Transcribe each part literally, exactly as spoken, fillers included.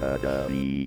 Academy.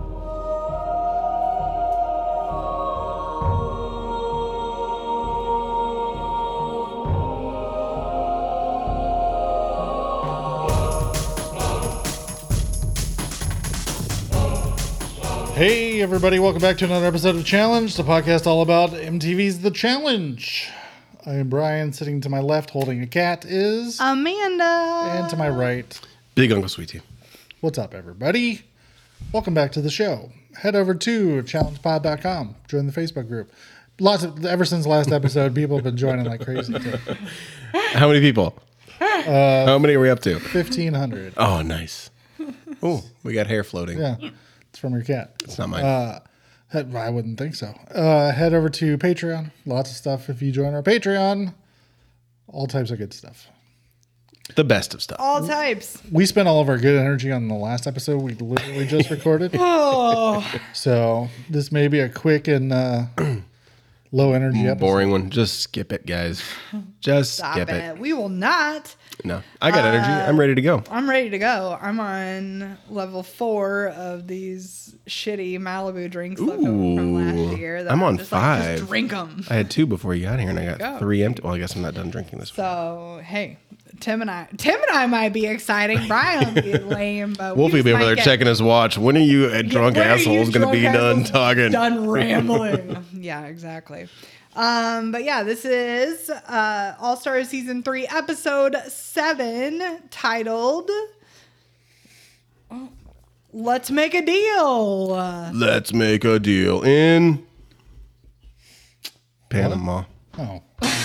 Hey everybody, welcome back to another episode of Challenge, the podcast all about M T V's The Challenge. I am Brian, sitting to my left holding a cat is... Amanda. And to my right, Big Uncle Sweetie. what's up everybody? Welcome back to the show. Head over to challenge pod dot com, join the Facebook group. Lots of, ever since the last episode, people have been joining like crazy too. How many people? Uh, How many are we up to? fifteen hundred. Oh, nice. Oh, we got hair floating. Yeah, it's from your cat. It's not mine. Uh, head- I wouldn't think so. Uh, head over to Patreon. Lots of stuff if you join our Patreon. All types of good stuff. the best of stuff. All types. We spent all of our good energy on the last episode we literally just recorded. Oh. So this may be a quick and uh, low energy episode. Boring one. Just skip it, guys. Just Stop skip it. it. We will not. No, I got energy. I'm ready to go. I'm ready to go. I'm on level four of these shitty Malibu drinks left over from last Ooh. year. that I'm on just like, five. just drink them. I had two before you got here, and I got Go. three empty. Well, I guess I'm not done drinking this one. So, hey, Tim and I, Tim and I might be exciting. Brian will be lame, but we Wolfie just be over might there get- checking his watch. When are you uh, drunk When are you assholes going to be drunk done assholes talking? Done rambling. Yeah, exactly. Um, but yeah, this is uh, All Star Season three, Episode seven, titled Let's Make a Deal. Uh, Let's make a deal in Panama. Oh.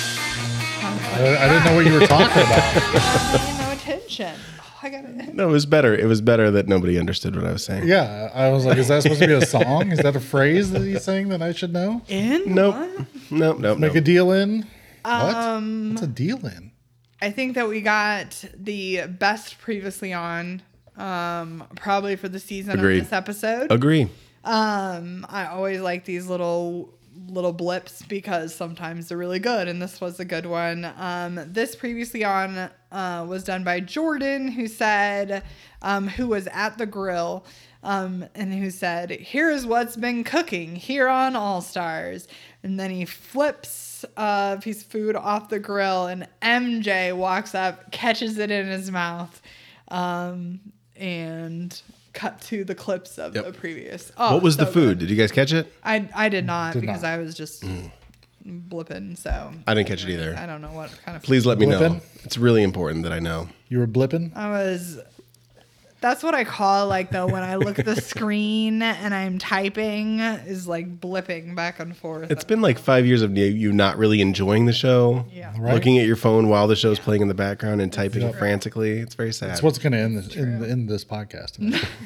I, I didn't know what you were talking about. paying no attention. Oh, I got it. No, it was better. It was better that nobody understood what I was saying. Yeah, I was like, is that supposed to be a song? Is that a phrase that he's saying that I should know? In? Nope. What? Nope. Nope. Make nope. a deal in? What? Um, What's a deal in? I think that we got the best previously on, um, probably for the season Agreed. of this episode. Agree. Um, I always like these little little blips because sometimes they're really good, and this was a good one. Um, this previously on uh, was done by Jordan, who said, um, who was at the grill, um, and who said, "Here's what's been cooking here on All Stars," and then he flips a piece of food off the grill, and M J walks up, catches it in his mouth, um, and cut to the clips of Yep. the previous. Oh, What was the so food? good. Did you guys catch it? I I did not Did because not. I was just blipping. So I didn't catch it either. I don't know what kind of. Please let me know. Blipping? It's really important that I know. You were blipping? I was. That's what I call like though when I look at the screen and I'm typing is like blipping back and forth. It's been like five years of you- you not really enjoying the show, Yeah. Right. looking at your phone while the show's playing in the background and typing Yep. frantically. It's very sad. That's what's going to end this, in, in this podcast.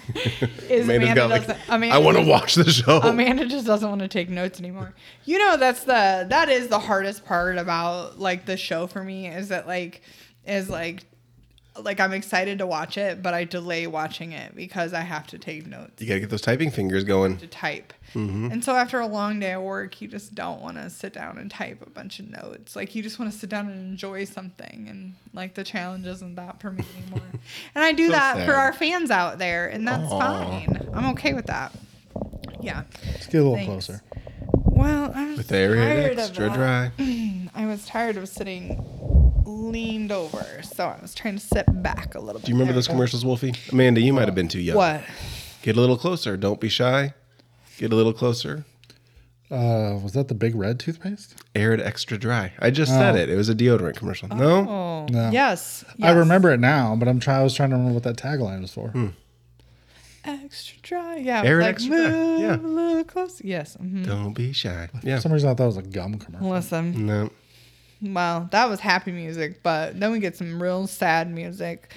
Is Amanda's Amanda got like, doesn't- Amanda I want to just- watch the show. Amanda just doesn't want to take notes anymore. You know, that's the that is the hardest part about like the show for me is that like is like like I'm excited to watch it, but I delay watching it because I have to take notes You got to get those typing fingers going. to type. Mm-hmm. And so after a long day at work, you just don't want to sit down and type a bunch of notes. Like you just want to sit down and enjoy something. And like the challenge isn't that for me anymore. And I do So that sad. for our fans out there, and that's Aw. fine. I'm okay with that. Yeah. Let's get a little Thanks. closer. Well, I was With air tired extra of dry. that. I was tired of sitting leaned over, so I was trying to sit back a little bit. Do you remember those commercials, Wolfie? Amanda, you might have been too young. What? Get a little closer. Don't be shy. Get a little closer. Uh, was that the Big Red toothpaste? Air it extra dry. I just said Oh. it. It was a deodorant commercial. No? Oh, No. yes, I yes. remember it now, but I'm trying. I was trying to remember what that tagline was for. Hmm. Extra dry. Yeah. Air it like extra dry, move yeah. a little close. Yes. mhm. Don't be shy. Yeah. For some reason, I thought it was a gum commercial. Listen. No. Well, that was happy music, but then we get some real sad music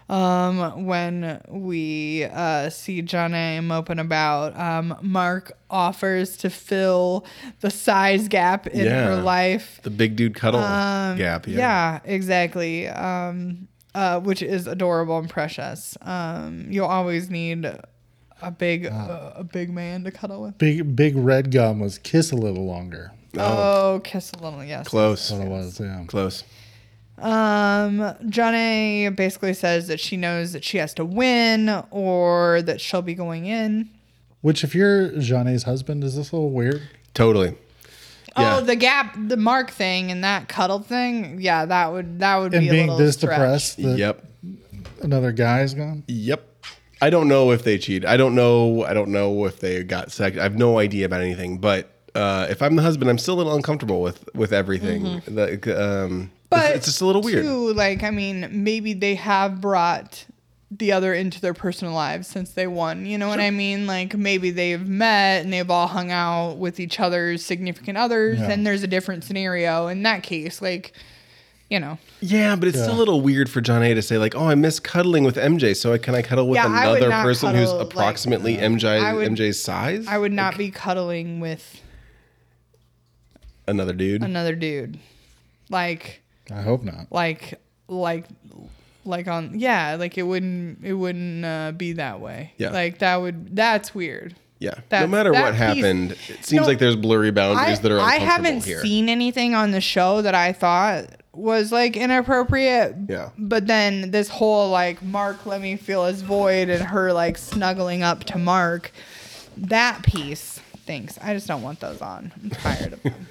um, when we uh, see Janae moping about. Um, Mark offers to fill the size gap in Yeah. her life. The big dude cuddle Um, gap. Yeah. Yeah, exactly. Um, uh, which is adorable and precious. Um, you'll always need a big, uh, a big man to cuddle with. Big Big Red gum was kiss a little longer. Oh, kiss a little, yes. Close. That's what it was. Yeah. Close. Um, Janae basically says that she knows that she has to win or that she'll be going in. Which, if you're Jeanet's husband, is this a little weird? Totally. Yeah. Oh, the gap, the Mark thing and that cuddle thing. Yeah, that would that would And be a being little this stretch. depressed that Yep. another guy's gone. Yep. I don't know if they cheat. I don't know. I don't know if they got sex. I have no idea about anything. But uh, if I'm the husband, I'm still a little uncomfortable with with everything. Like, um, But it's, it's just a little weird. Too, like, I mean, maybe they have brought the other into their personal lives since they won. You know what I mean? Like, maybe they've met and they've all hung out with each other's significant others, Yeah. and there's a different scenario in that case. Like, you know. Yeah, but it's still a Yeah. little weird for John A to say like, "Oh, I miss cuddling with M J, so can I cuddle with Yeah, I would another not person cuddle, who's like, approximately M J I would- M J's size?" I would not be cuddling with Another dude. another dude. Like, I hope not. like, like, like on, yeah, like it wouldn't, it wouldn't uh, be that way. Yeah. Like, that would, that's weird. Yeah. no That- matter that what piece- happened, it seems No, like there's blurry boundaries I, that are I uncomfortable haven't here. seen anything on the show that I thought was like inappropriate. Yeah. But then this whole like Mark let me feel his void and her like snuggling up to Mark, that piece. Thanks. I just don't want those on. I'm tired of them.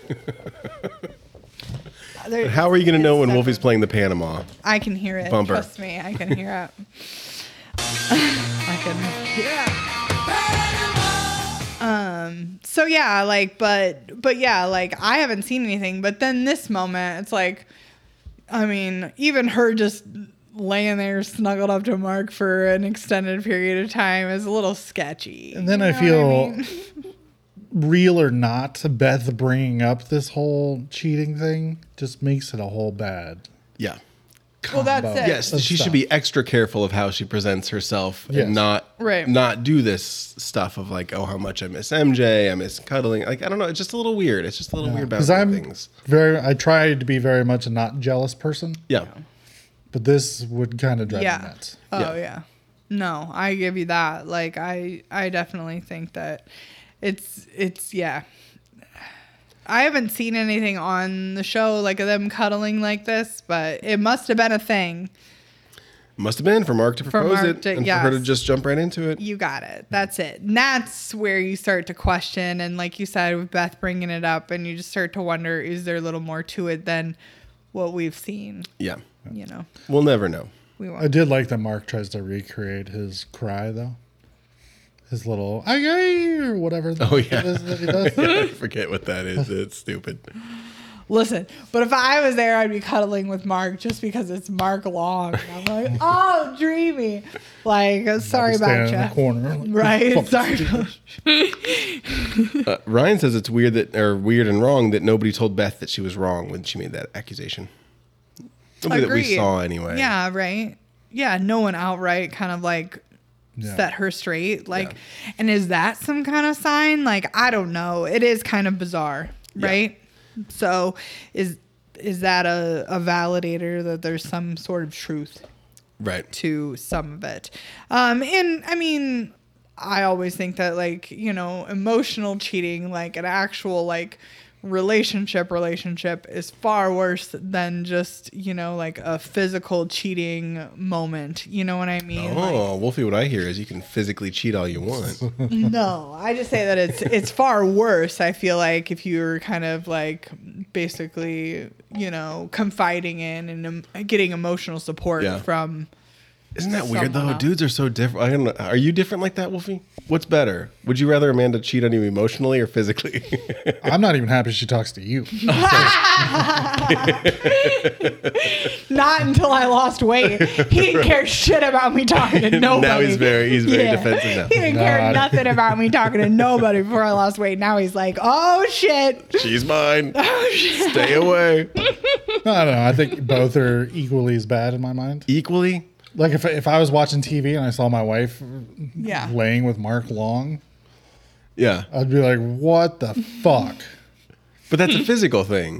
They're- How are you going to know when it's Wolfie's separate. playing the Panama? I can hear it. Bumper. Trust me, I can hear it. I can hear it. Um. So yeah, like, but but yeah, like I haven't seen anything. But then this moment, it's like, I mean, even her just laying there snuggled up to Mark for an extended period of time is a little sketchy. And then You I know feel, what mean? real or not, Beth bringing up this whole cheating thing just makes it a whole bad. Yeah. Well, that's combo. it. Yes, of she stuff. should be extra careful of how she presents herself Yes. and not Right. not do this stuff of like, oh, how much I miss M J, I miss cuddling. Like, I don't know, it's just a little weird. It's just a little weird about Because I'm things. very, I try to be very much a not jealous person, Yeah. but this would kind of drive Yeah. me nuts. Oh Yeah. yeah. No, I give you that. Like I I definitely think that it's it's yeah. I haven't seen anything on the show like of them cuddling like this, but it must have been a thing. Must have been for Mark to propose Mark it to- and for her to yes. just jump right into it. You got it. That's it. And that's where you start to question, and like you said with Beth bringing it up, and you just start to wonder, is there a little more to it than what we've seen? Yeah. You know, We'll never know. we I won't. did like that Mark tries to recreate his cry, though. His little, I or whatever Oh, yeah. it is that he does. I forget what that is. It's stupid. Listen, but if I was there, I'd be cuddling with Mark just because it's Mark Long. And I'm like, oh, dreamy. Like, uh, sorry about Stand in the you. corner. like, Right? fuck Sorry. this Uh, Ryan says it's weird that, or weird and wrong that nobody told Beth that she was wrong when she made that accusation. Nobody that we Agreed. saw anyway. Yeah, right. Yeah, no one outright kind of like Yeah. set her straight. Like, and is that some kind of sign? Like, I don't know. It is kind of bizarre, Yeah. right? So, is is that a, a validator that there's some sort of truth Right. to some of it? Um, and I mean, I always think that like, you know, emotional cheating, like an actual like relationship relationship is far worse than just, you know, like a physical cheating moment. You know what I mean? Like, Oh, Wolfie, what I hear is you can physically cheat all you want. no, I just say that it's it's far worse. I feel like if you're kind of like basically, you know, confiding in and um, getting emotional support Yeah. from. Isn't that weird Someone though? else. Dudes are so different. I don't know. Are you different like that, Wolfie? What's better? Would you rather Amanda cheat on you emotionally or physically? I'm not even happy she talks to you. Not until I lost weight. He didn't care shit about me talking to nobody. Now he's very- he's very defensive now. He didn't care God. nothing about me talking to nobody before I lost weight. Now he's like, oh shit. She's mine. Oh, Stay away. I don't know. I think both are equally as bad in my mind. Equally? Like if if I was watching T V and I saw my wife Yeah. laying with Mark Long, Yeah. I'd be like, "What the fuck?" But that's a physical thing.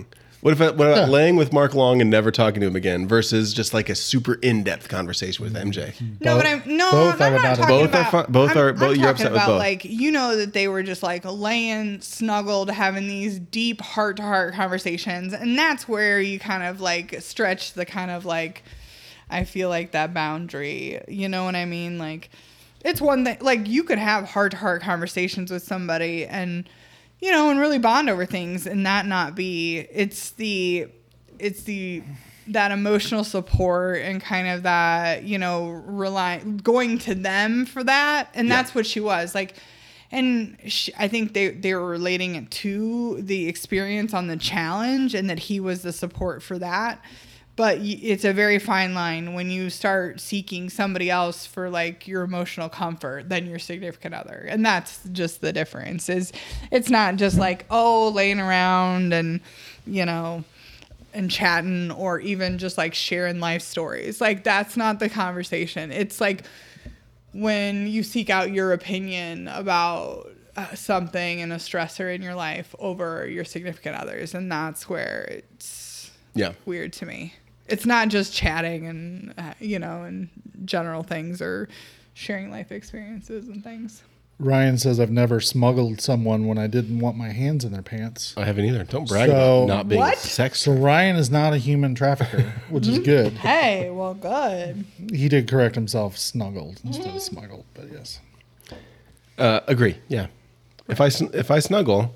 What if what about Yeah. laying with Mark Long and never talking to him again versus just like a super in-depth conversation with M J? No, but Both- I'm no, both I I'm would not not talking Both are about. fun- both I'm, are- I'm both- you're talking upset with about both. like you know that they were just like laying snuggled, having these deep heart to heart conversations, and that's where you kind of like stretch the kind of like I feel like that boundary. You know what I mean? Like it's one thing like you could have heart to heart conversations with somebody and you know and really bond over things and that not be. It's the it's the that emotional support and kind of that, you know, rely going to them for that. And Yeah. that's what she was like. And she, I think they, they were relating it to the experience on the challenge and that he was the support for that. But y- it's a very fine line when you start seeking somebody else for like your emotional comfort than your significant other. And that's just the difference is it's not just like, oh, laying around and, you know, and chatting or even just like sharing life stories. Like that's not the conversation. It's like when you seek out your opinion about uh, something and a stressor in your life over your significant others. And that's where it's Yeah. weird to me. It's not just chatting and, uh, you know, and general things or sharing life experiences and things. Ryan says I've never smuggled someone when I didn't want my hands in their pants. I haven't either. Don't brag So- about not being What? a sex. So Ryan is not a human trafficker, which is good. Hey, well, good. He did correct himself, snuggled instead of smuggled, but yes. Uh, agree. Yeah. If I sn- if I snuggle,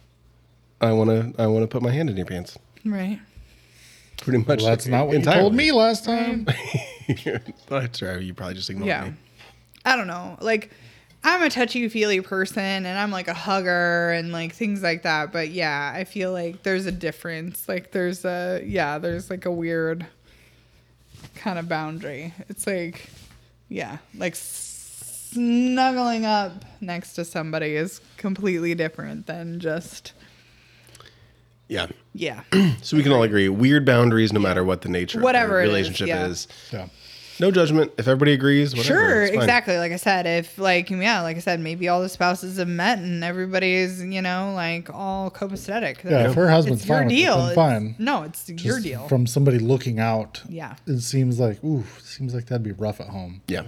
I want to I want to put my hand in your pants. Right. Pretty much. Well, that's not what entirely. you told me last time. That's right. You probably just ignored Yeah. me. I don't know. Like, I'm a touchy feely person and I'm like a hugger and like things like that. But yeah, I feel like there's a difference. Like, there's a, yeah, there's like a weird kind of boundary. It's like, yeah, like snuggling up next to somebody is completely different than just, Yeah. yeah, So we can all agree weird boundaries, no matter what the nature Whatever of it the is, relationship yeah. is. Yeah. No judgment. If everybody agrees, whatever. sure, it's fine. exactly. Like I said, if like yeah, like I said, maybe all the spouses have met and everybody's you know like all copacetic. Yeah, if her husband's it's your fine with it, deal. then It's- fine. No, it's your Just deal. From somebody looking out, Yeah. it seems like, ooh, seems like that'd be rough at home. Yeah.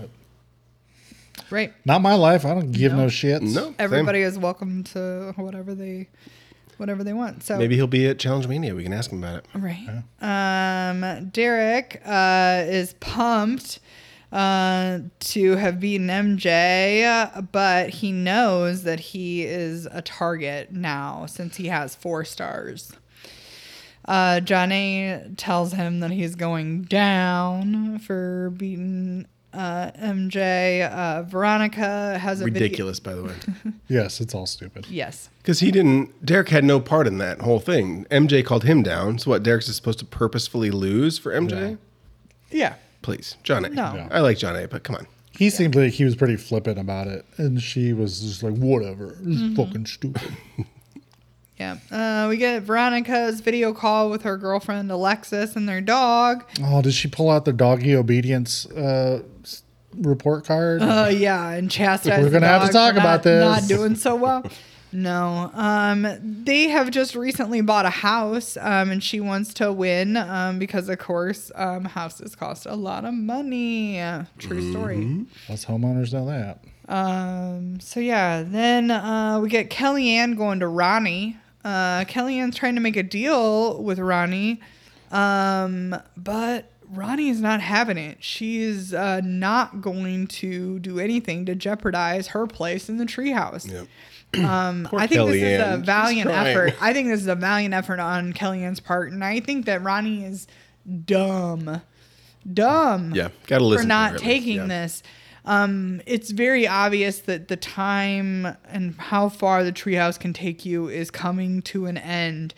Right. Not my life. I don't give no, No. shits. No. same. Everybody is welcome to whatever they whatever they want. So Maybe he'll be at Challenge Mania. We can ask him about it. right. Um, Derek uh, is pumped uh, to have beaten M J, but he knows that he is a target now since he has four stars. Uh, Johnny tells him that he's going down for beating uh, M J. Uh, Veronica has a Ridiculous, by the way. Yes, it's all stupid. Video- yes. Because he didn't, Derek had no part in that whole thing. M J called him down. So what, Derek's is supposed to purposefully lose for M J? Yeah. Yeah. Please. John A. No. Yeah. I like John A, but come on. He seemed like he was pretty flippant about it, and she was just like, whatever. This is fucking stupid. Yeah. Uh, we get Veronica's video call with her girlfriend Alexis and their dog. Oh, did she pull out the doggy obedience uh, s- report card? Uh, yeah, and chastise. We're the gonna have to dog talk for about not, this. Not doing so well. No. Um, they have just recently bought a house, um, and she wants to win, um, because of course, um, houses cost a lot of money. Uh, true story. Us homeowners know that. Um, so yeah, then uh, we get Kellyanne going to Ronnie. Uh, Kellyanne's trying to make a deal with Ronnie, um, but Ronnie is not having it. She's uh, not going to do anything to jeopardize her place in the treehouse. Yep. Um, Poor I think this is Kellyanne. a She's valiant trying. effort. I think this is a valiant effort on Kellyanne's part, and I think that Ronnie is dumb, dumb Yeah. Got to listen for to her not at least. taking Yeah. this. Um, it's very obvious that the time and how far the treehouse can take you is coming to an end.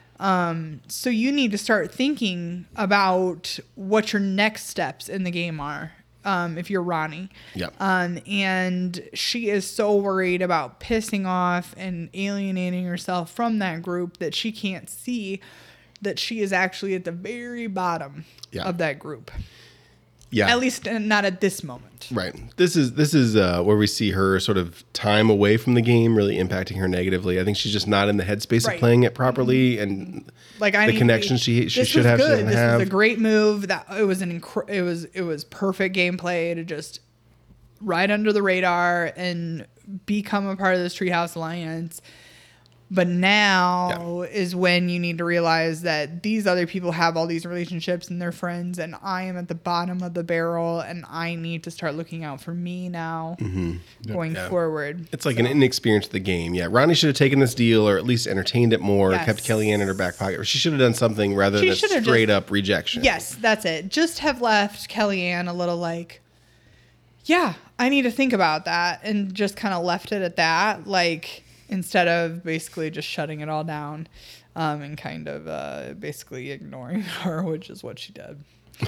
Um, so you need to start thinking about what your next steps in the game are. Um, if you're Ronnie. Yeah. Um, and she is so worried about pissing off and alienating herself from that group that she can't see that she is actually at the very bottom Yeah. of that group. Yeah. At least uh, not at this moment. Right. This is this is uh, where we see her sort of time away from the game really impacting her negatively. I think she's just not in the headspace Right. of playing it properly, and Like I the need connection to be, she she this should was have. She Good. doesn't This have. was a great move. That it was an incre- it was it was perfect gameplay to just ride under the radar and become a part of this Treehouse Alliance. But now Yeah. is when you need to realize that these other people have all these relationships and they're friends, and I am at the bottom of the barrel, and I need to start looking out for me now going Yeah. forward. It's like an inexperience of the game. Yeah, Ronnie should have taken this deal or at least entertained it more, Yes. kept Kellyanne in her back pocket. Or she should have done something rather She than should have straight just- up rejection. Yes, that's it. Just have left Kellyanne a little like, yeah, I need to think about that, and just kind of left it at that. Like, instead of basically just shutting it all down um, and kind of uh, basically ignoring her, which is what she did.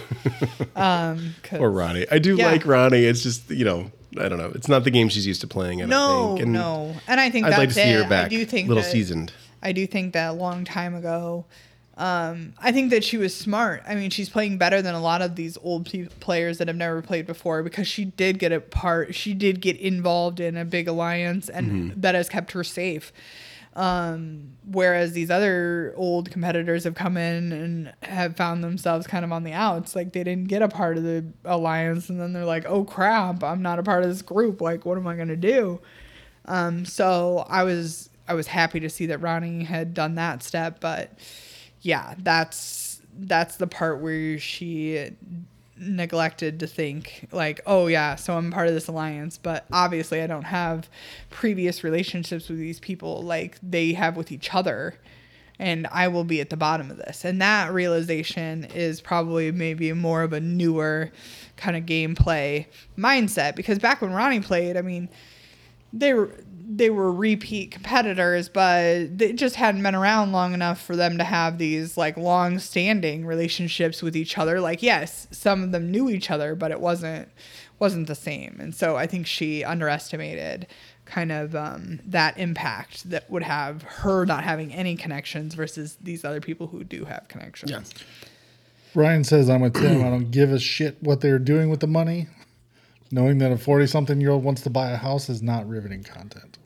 um, 'cause- Or Ronnie. I do Yeah. like Ronnie. It's just, you know, I don't know. It's not the game she's used to playing, I don't no, think. And no. And I think I'd that's like to see it. her back. I do think little that, seasoned. I do think that a long time ago, um, I think that she was smart. I mean, she's playing better than a lot of these old pe- players that have never played before, because she did get a part. She did get involved in a big alliance, and Mm-hmm. that has kept her safe. Um, whereas these other old competitors have come in and have found themselves kind of on the outs. Like, they didn't get a part of the alliance, and then they're like, oh crap, I'm not a part of this group. Like, what am I going to do? Um, so I was, I was happy to see that Ronnie had done that step, but yeah, that's, that's the part where she neglected to think like, oh yeah, so I'm part of this alliance, but obviously I don't have previous relationships with these people like they have with each other, and I will be at the bottom of this. And that realization is probably maybe more of a newer kind of gameplay mindset, because back when Ronnie played, I mean, they were they were repeat competitors, but they just hadn't been around long enough for them to have these like long-standing relationships with each other. Like, yes, some of them knew each other, but it wasn't wasn't the same. And so I think she underestimated kind of um, that impact that would have her not having any connections versus these other people who do have connections. Yeah. Ryan says, I'm with Tim. I don't give a shit what they're doing with the money. Knowing that a forty-something-year-old wants to buy a house is not riveting content.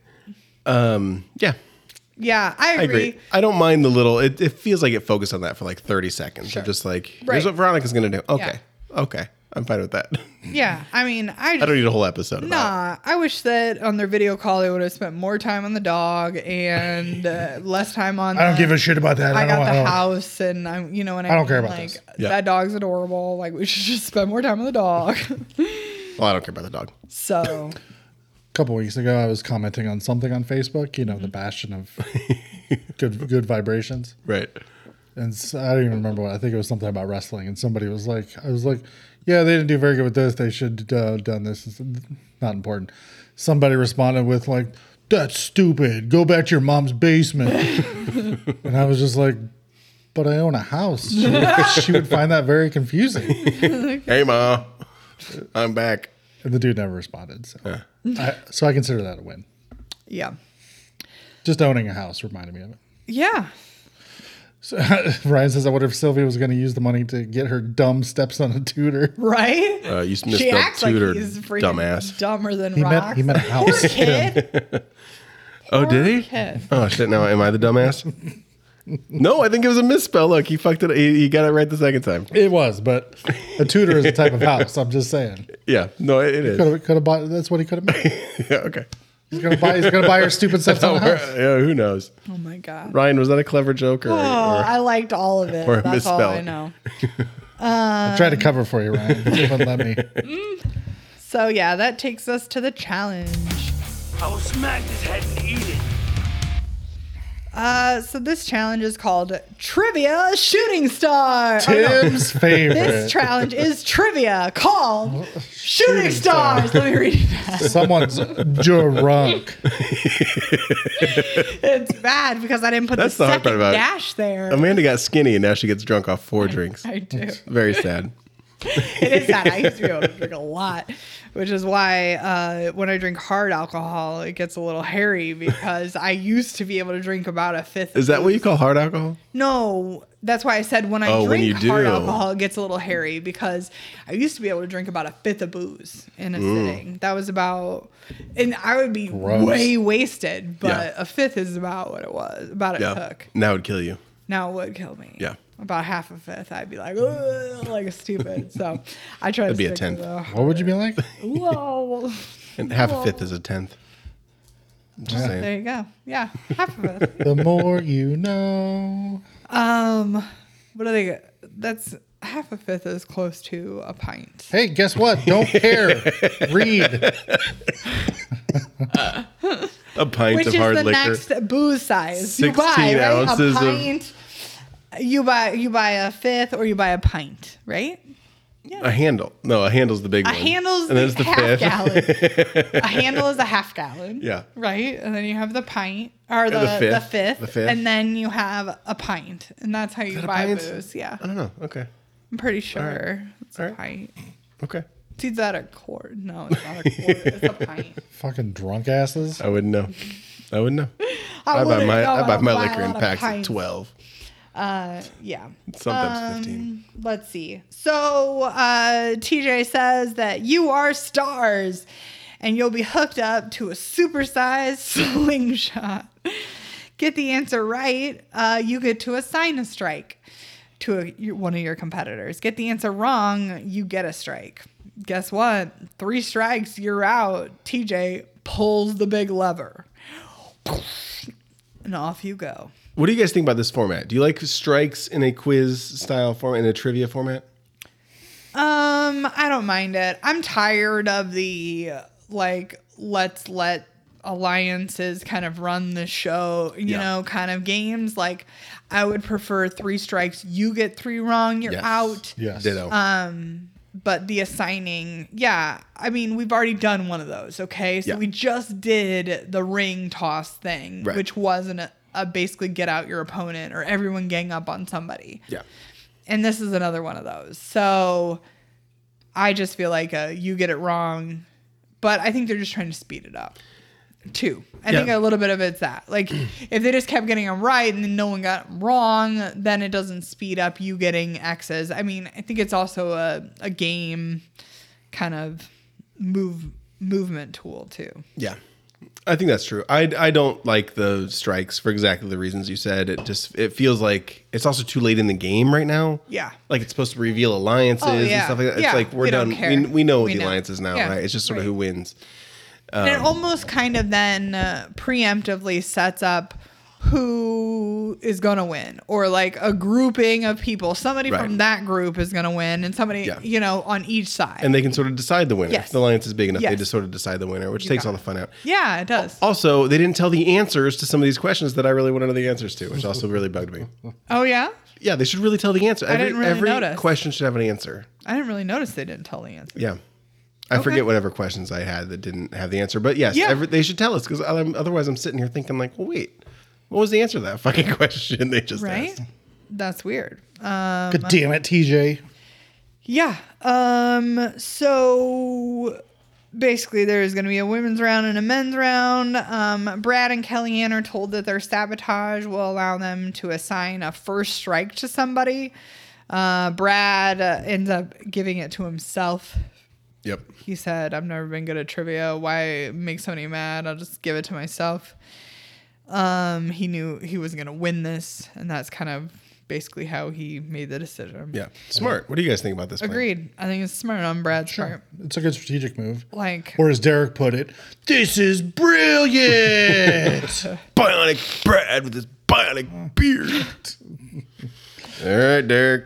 Um, yeah, Yeah, I I agree. agree. I don't mind the little, it, it feels like it focused on that for like thirty seconds. Sure. Of just like, here's Right. what Veronica's going to do. Okay. Okay. I'm fine with that. Yeah, I mean, I just, I don't need a whole episode about Nah, I wish that on their video call they would have spent more time on the dog and uh, less time on. I don't the, give a shit about that. I I, got don't, the I don't, house, and I'm, you know, what I, I don't mean? care about like, this. Yeah. That dog's adorable. Like, we should just spend more time on the dog. it. Well, I don't care about the dog. So, A couple weeks ago, I was commenting on something on Facebook, you know, the bastion of good good vibrations. Right. And s- I don't even remember what. I think it was something about wrestling. And somebody was like, I was like, yeah, they didn't do very good with this. They should uh, done this. It's not important. Somebody responded with like, that's stupid. Go back to your mom's basement. And I was just like, but I own a house. She would, she would find that very confusing. Hey, Ma. I'm back. And the dude never responded. So, I, so I consider that a win. yeah. Just owning a house reminded me of it. Yeah. So, Ryan says, I wonder if Sylvia was going to use the money to get her dumb stepson a tutor. Right? Uh, you She misspelled acts like tutor, he's freaking dumbass. dumber than He rocks. meant, he meant a house. Poor kid. Oh, did he? kid. Oh, shit. Now, am I the dumbass? No, I think it was a misspell. Look, he fucked it. He, he got it right the second time. It was, but a tutor is a type of house. I'm just saying. Yeah. No, it, it is. Could have, could have bought. That's what he could have made. Yeah, okay. He's gonna buy. He's gonna buy her stupid stepson a house. Yeah, who knows? Oh, my God. Ryan, was that a clever joke? Or, Oh, or I liked all of it. or a That's all I misspell. know. I tried to cover for you, Ryan. But you wouldn't let me. So yeah, that takes us to the challenge. I will smack his head and eat it. Uh, so this challenge is called Trivia Shooting Star. Oh, no. Tim's favorite. This challenge is trivia called Shooting Stars. Let me read it back. Someone's drunk. It's bad because I didn't put That's the the hard part second about it. dash there. Amanda got skinny and now she gets drunk off four drinks. I do. Very sad. It is sad. I used to be able to drink a lot. which is why uh, when I drink hard alcohol, it gets a little hairy because I used to be able to drink about a fifth. Is that what you call hard alcohol? No, that's why I said when I Oh, when drink you hard do. alcohol, it gets a little hairy because I used to be able to drink about a fifth of booze in a Mm. sitting. That was about, and I would be Gross. way wasted, but Yeah. a fifth is about what it was, about it Yeah. took. Now it'd kill you. Now it would kill me. Yeah. About half a fifth, I'd be like, "Ugh," like a stupid. So I try to That'd be a stick to tenth. the- What would you be like? Whoa. And half a fifth is a tenth. I'm just saying. There you go. Yeah, half of it. The more you know. Um, what do they? That's half a fifth is close to a pint. Hey, guess what? Don't care. Read. A pint Which of is hard the liquor. next booze size. You sixteen buy right? ounces a of- pint. You buy you buy a fifth or you buy a pint, right? A handle. No, a handle's the big A one. handle's and then the, it's the half fifth. gallon. A handle is a half gallon. Yeah. Right? And then you have the pint or the, the the, fifth. fifth, The fifth. And then you have a pint. And that's how you that a buy pint? booze. Yeah. I don't know. Okay. I'm pretty sure it's All a right. pint. Okay. It's that a quart. No, it's not a quart. It's a pint. Fucking drunk asses. I wouldn't know. I wouldn't know. I, I buy wouldn't my know I buy how to my buy a liquor in lot of packs of pints. twelve. Uh, yeah. Sometimes fifteen. Let's see. So uh, T J says that you are stars and you'll be hooked up to a supersized slingshot. Get the answer right, uh, you get to assign a strike to a, your- one of your competitors. Get the answer wrong, you get a strike. Guess what? Three strikes, you're out. T J pulls the big lever. And off you go. What do you guys think about this format? Do you like strikes in a quiz style format, in a trivia format? Um, I don't mind it. I'm tired of the like let's let alliances kind of run the show, you Yeah. know, kind of games. Like I would prefer three strikes, you get three wrong, you're Yes. out. Yes. Ditto. Um, but the assigning, yeah, I mean, we've already done one of those, okay? So Yeah. we just did the ring toss thing, Right. which wasn't a, a basically get out your opponent or everyone gang up on somebody. yeah. And this is another one of those. So I just feel like uh, you get it wrong, but I think they're just trying to speed it up too. I Yeah. think a little bit of it's that. Like if they just kept getting them right and then no one got them wrong, then it doesn't speed up you getting X's. I mean, I think it's also a, a game kind of move movement tool too. Yeah. I think that's true. I, I don't like the strikes for exactly the reasons you said. It just it feels like it's also too late in the game right now. Yeah. Like it's supposed to reveal alliances Oh, and yeah. stuff like that. It's Yeah, like we're we don't done. care. We, we know We the know. alliances now, Yeah, right? It's just sort of right. who wins. and it almost kind of then uh, preemptively sets up who is going to win or like a grouping of people. Somebody Right. from that group is going to win and somebody, Yeah. you know, on each side. And they can sort of decide the winner. Yes. If the alliance is big enough, they Yes. just sort of decide the winner, which You takes got all the it. fun out. yeah, it does. Also, they didn't tell the answers to some of these questions that I really want to know the answers to, which also really bugged me. Oh, yeah? Yeah, they should really tell the answer. Every, didn't really every notice. question should have an answer. I didn't really notice they didn't tell the answer. Yeah. I Okay. forget whatever questions I had that didn't have the answer. But yes, Yeah. every, they should tell us because otherwise I'm sitting here thinking like, well, wait, what was the answer to that fucking question they just Right? asked? That's weird. Um, God damn it, T J. Yeah. Um. So basically, there's going to be a women's round and a men's round. Um. Brad and Kellyanne are told that their sabotage will allow them to assign a first strike to somebody. Uh. Brad uh, ends up giving it to himself. Yep. He said, "I've never been good at trivia. Why make somebody mad? I'll just give it to myself." Um. He knew he was going to win this, and that's kind of basically how he made the decision. Yeah. Smart. What do you guys think about this? plan? Agreed. I think it's smart on Brad's part. It's a good strategic move. Like, Or as Derek put it, this is brilliant. Bionic Brad with his bionic beard. All right, Derek.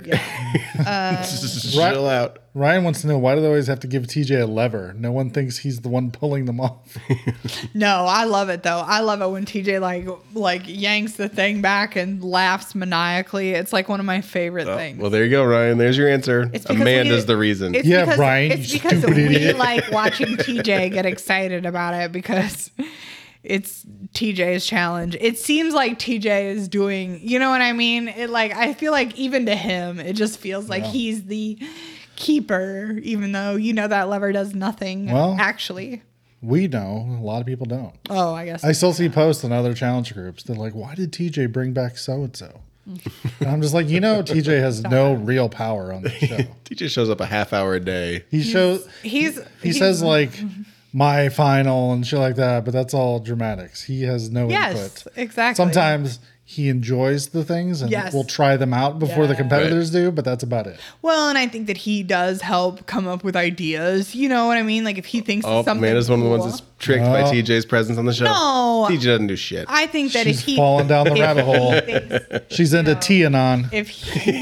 Just chill out. Ryan wants to know, why do they always have to give T J a lever? No one thinks he's the one pulling them off. no, I love it though. I love it when T J like like yanks the thing back and laughs maniacally. It's like one of my favorite things. Well, there you go, Ryan. There's your answer. It's because Amanda's we- the reason. It's Yeah, because, Brian, It's you because stupid we idiot. like watching T J get excited about it because it's T J's challenge. It seems like T J is doing, you know what I mean? It like I feel like even to him, it just feels like Yeah. he's the keeper, even though you know that lever does nothing Well- actually. We know. A lot of people don't. Oh, I guess. I still see posts in other challenge groups. They're like, why did T J bring back so-and-so? And I'm just like, you know, T J has no real power on the show. T J shows up a half hour a day. He shows, he's he he's, says like, my final and shit like that, but that's all dramatics. He has no yes, input. exactly. Sometimes he enjoys the things and Yes. will try them out before the Yeah. competitors do, but that's about it. Well, and I think that he does help come up with ideas. You know what I mean? Like if he thinks Oh, of something Amanda's one of the ones cool- that's tricked by Oh. T J's presence on the show. No. T J doesn't do shit. I think that She's if he falling down the if rabbit he hole. thinks- She's into know. Tianon. if he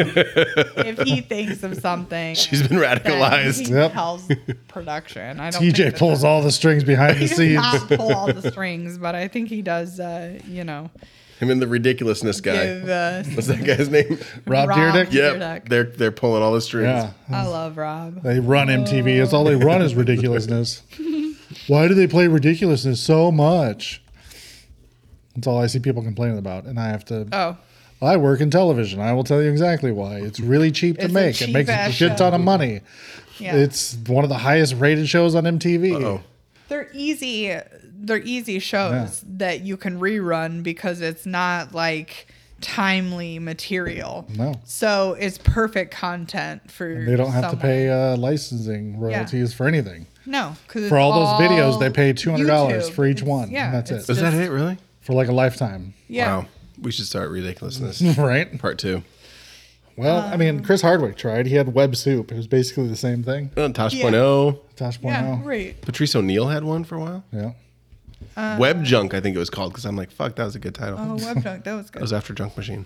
if he thinks of something, She's been then radicalized. he Yep. tells production. I don't. T J think that pulls all the strings behind the He does scenes. not pull all the strings, but I think he does. Uh, you know, Him and the ridiculousness guy. give. Uh, What's that guy's name? Rob, Rob Dyrdek? Dyrdek. Yep. They're they're pulling all the strings. Yeah. I love Rob. They run M T V. It's all they run is ridiculousness. Why do they play ridiculousness so much? That's all I see people complaining about. And I have to, Oh, I work in television. I will tell you exactly why. It's really cheap to It's a make. It makes a cheap-ass shit ton show. of money. yeah. It's one of the highest rated shows on M T V. Oh. They're easy. They're easy shows that you can rerun because it's not like timely material. No. So it's perfect content for. They don't have to someone. pay uh, licensing royalties for anything. No, because For all those videos, they pay two hundred dollars YouTube. for each It's- one. Yeah, and that's it's it. Is that just- it, really? For like a lifetime. Yeah. Wow. We should start ridiculousness. Right? Part two. Well, I Um, mean, Chris Hardwick tried. He had Web Soup. It was basically the same thing. Uh, Tosh Yeah. point oh. Tosh point Yeah, oh. right. Patrice O'Neill had one for a while. Yeah. Web Junk, I think it was called, because I'm like, fuck, that was a good title. Oh, web dunk. That was That good. was after Junk Machine.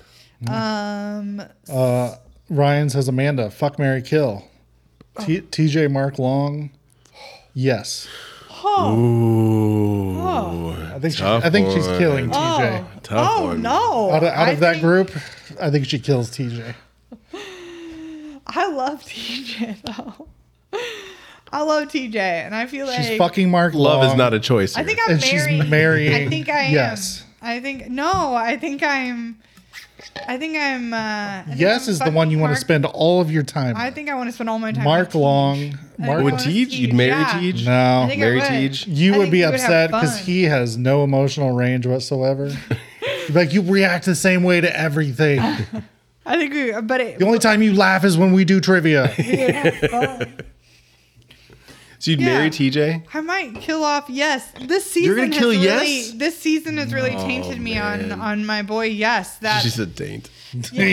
Um, Uh, Ryan says Amanda, fuck Mary Kill. T- TJ Mark Long, yes. Ooh. I think she, Tough I think she's one. killing T J. oh, Tough oh one. no! Out of, out I of that think- group, I think she kills T J. I love T J though. I love T J, and I feel like She's fucking Mark Love Long. is not a choice I here. think I'm And she's marrying. marrying- I think I yes. am. I think no. I think I'm. I think I'm. Uh, I think Yes I'm is the fucking one you want to Mark- spend all of your time I with. think I want to spend all my time. Mark with Tej. Long. I Mark Would wanna Tej? see- You'd marry yeah. Tej? No. I think I Marry would. Tej? You I would think be we would have upset because fun. he has no emotional range whatsoever. You'd be like, you react the same way to everything. I think we. But it. The only time you laugh is when we do trivia. we would have fun. So you'd Yeah. marry T J? I might kill off yes. This season You're gonna has kill really, Yes? This season has really tainted me on man. on my boy Yes. That She's a daint. you're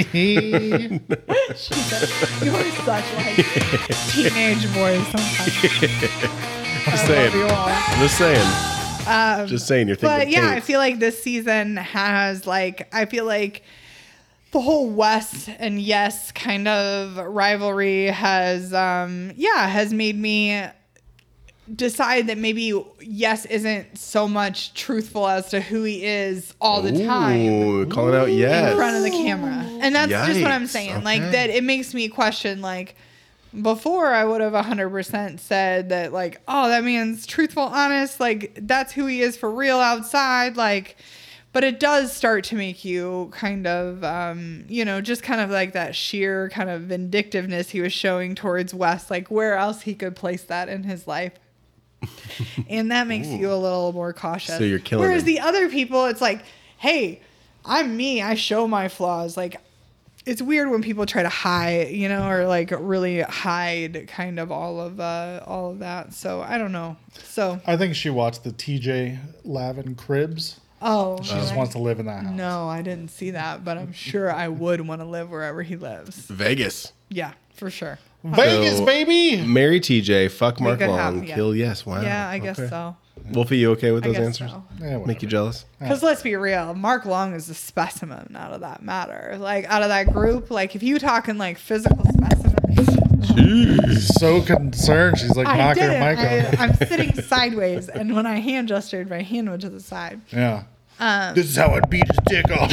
such like teenage boys sometimes. Just I saying. love you all. I'm just saying. Um, Just saying. You're thinking. but yeah, I taint. feel like this season has like I feel like the whole Wes and Yes kind of rivalry has um yeah has made me decide that maybe Yes isn't so much truthful as to who he is all the time Ooh, calling out yes. in front of the camera. And that's just what I'm Yikes. saying. Like Okay. that it makes me question like before I would have one hundred percent said that like, oh, that man's truthful, honest, like that's who he is for real outside, like but it does start to make you kind of um, you know, just kind of like that sheer kind of vindictiveness he was showing towards Wes, like where else he could place that in his life. And that makes you a little more cautious. So you're killing Whereas him. the other people, it's like, hey, I'm me. I show my flaws. Like, it's weird when people try to hide, you know, or like really hide kind of all of uh, all of that. So I don't know. So I think she watched the T J Lavin Cribs. oh, She just wants to live in that house. no, I didn't see that, but I'm sure I would want to live wherever he lives. Vegas. Yeah, for sure. Vegas, So- baby. Marry T J. Fuck Mark could Long. have- yeah. Kill yes. Wow. Yeah, I guess Okay. so. Wolfie, you okay with I those guess answers? so. Yeah, whatever. Make you jealous? Because let's be real, Mark Long is a specimen out of that matter. Like out of that group, like if you talking like physical specimens, She's so concerned. She's like I knocking her didn't. mic over. I, I'm sitting sideways, and when I hand gestured, my hand went to the side. Yeah. Um, This is how I beat his dick off.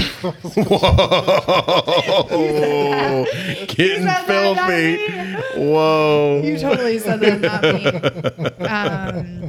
Whoa. Getting said that, filthy. not Whoa. You totally said that, not me. Um,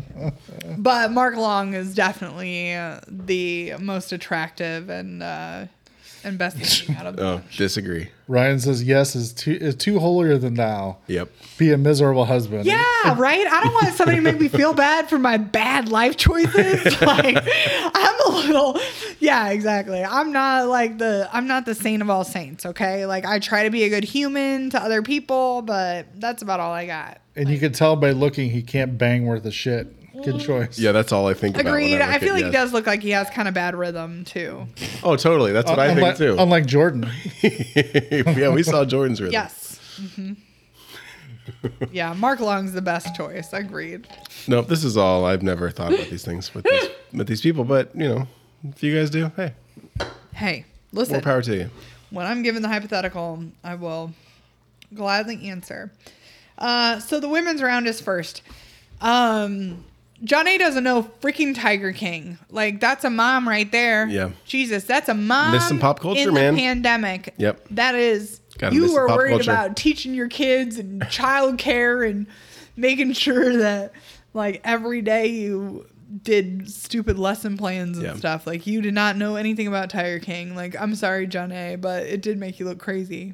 but Mark Long is definitely uh, the most attractive and uh, and best looking out of them. Oh, disagree. Ryan says yes is too is too holier than thou. Yep. Be a miserable husband. Yeah, right? I don't want somebody to make me feel bad for my bad life choices. Like, I'm a little, yeah, exactly. I'm not like the, I'm not the saint of all saints, okay? Like, I try to be a good human to other people, but that's about all I got. And you can tell by looking he can't bang worth a shit. Good choice. Yeah, that's all I think about. Agreed. when I, I look feel at like yes. he does look like he has kind of bad rhythm, too. Oh, totally. That's what I unlike, think too. Unlike Jordan. Yeah, we saw Jordan's rhythm. Yes. hmm Yeah, Mark Long's the best choice. Agreed. Nope, this is all. I've never thought about these things with these, with these people, but you know, if you guys do, hey, Hey, listen. more power to you. When I'm given the hypothetical, I will gladly answer. Uh, so the women's round is first. Um, John A doesn't know freaking Tiger King. Like, that's a mom right there. Yeah. Jesus, that's a mom. Missed some pop culture, in man. The pandemic. Yep. That is. Gotta miss You some were pop worried culture. about teaching your kids and childcare and making sure that, like, every day you did stupid lesson plans and Yeah. stuff. Like, you did not know anything about Tiger King. Like, I'm sorry, John A, but it did make you look crazy.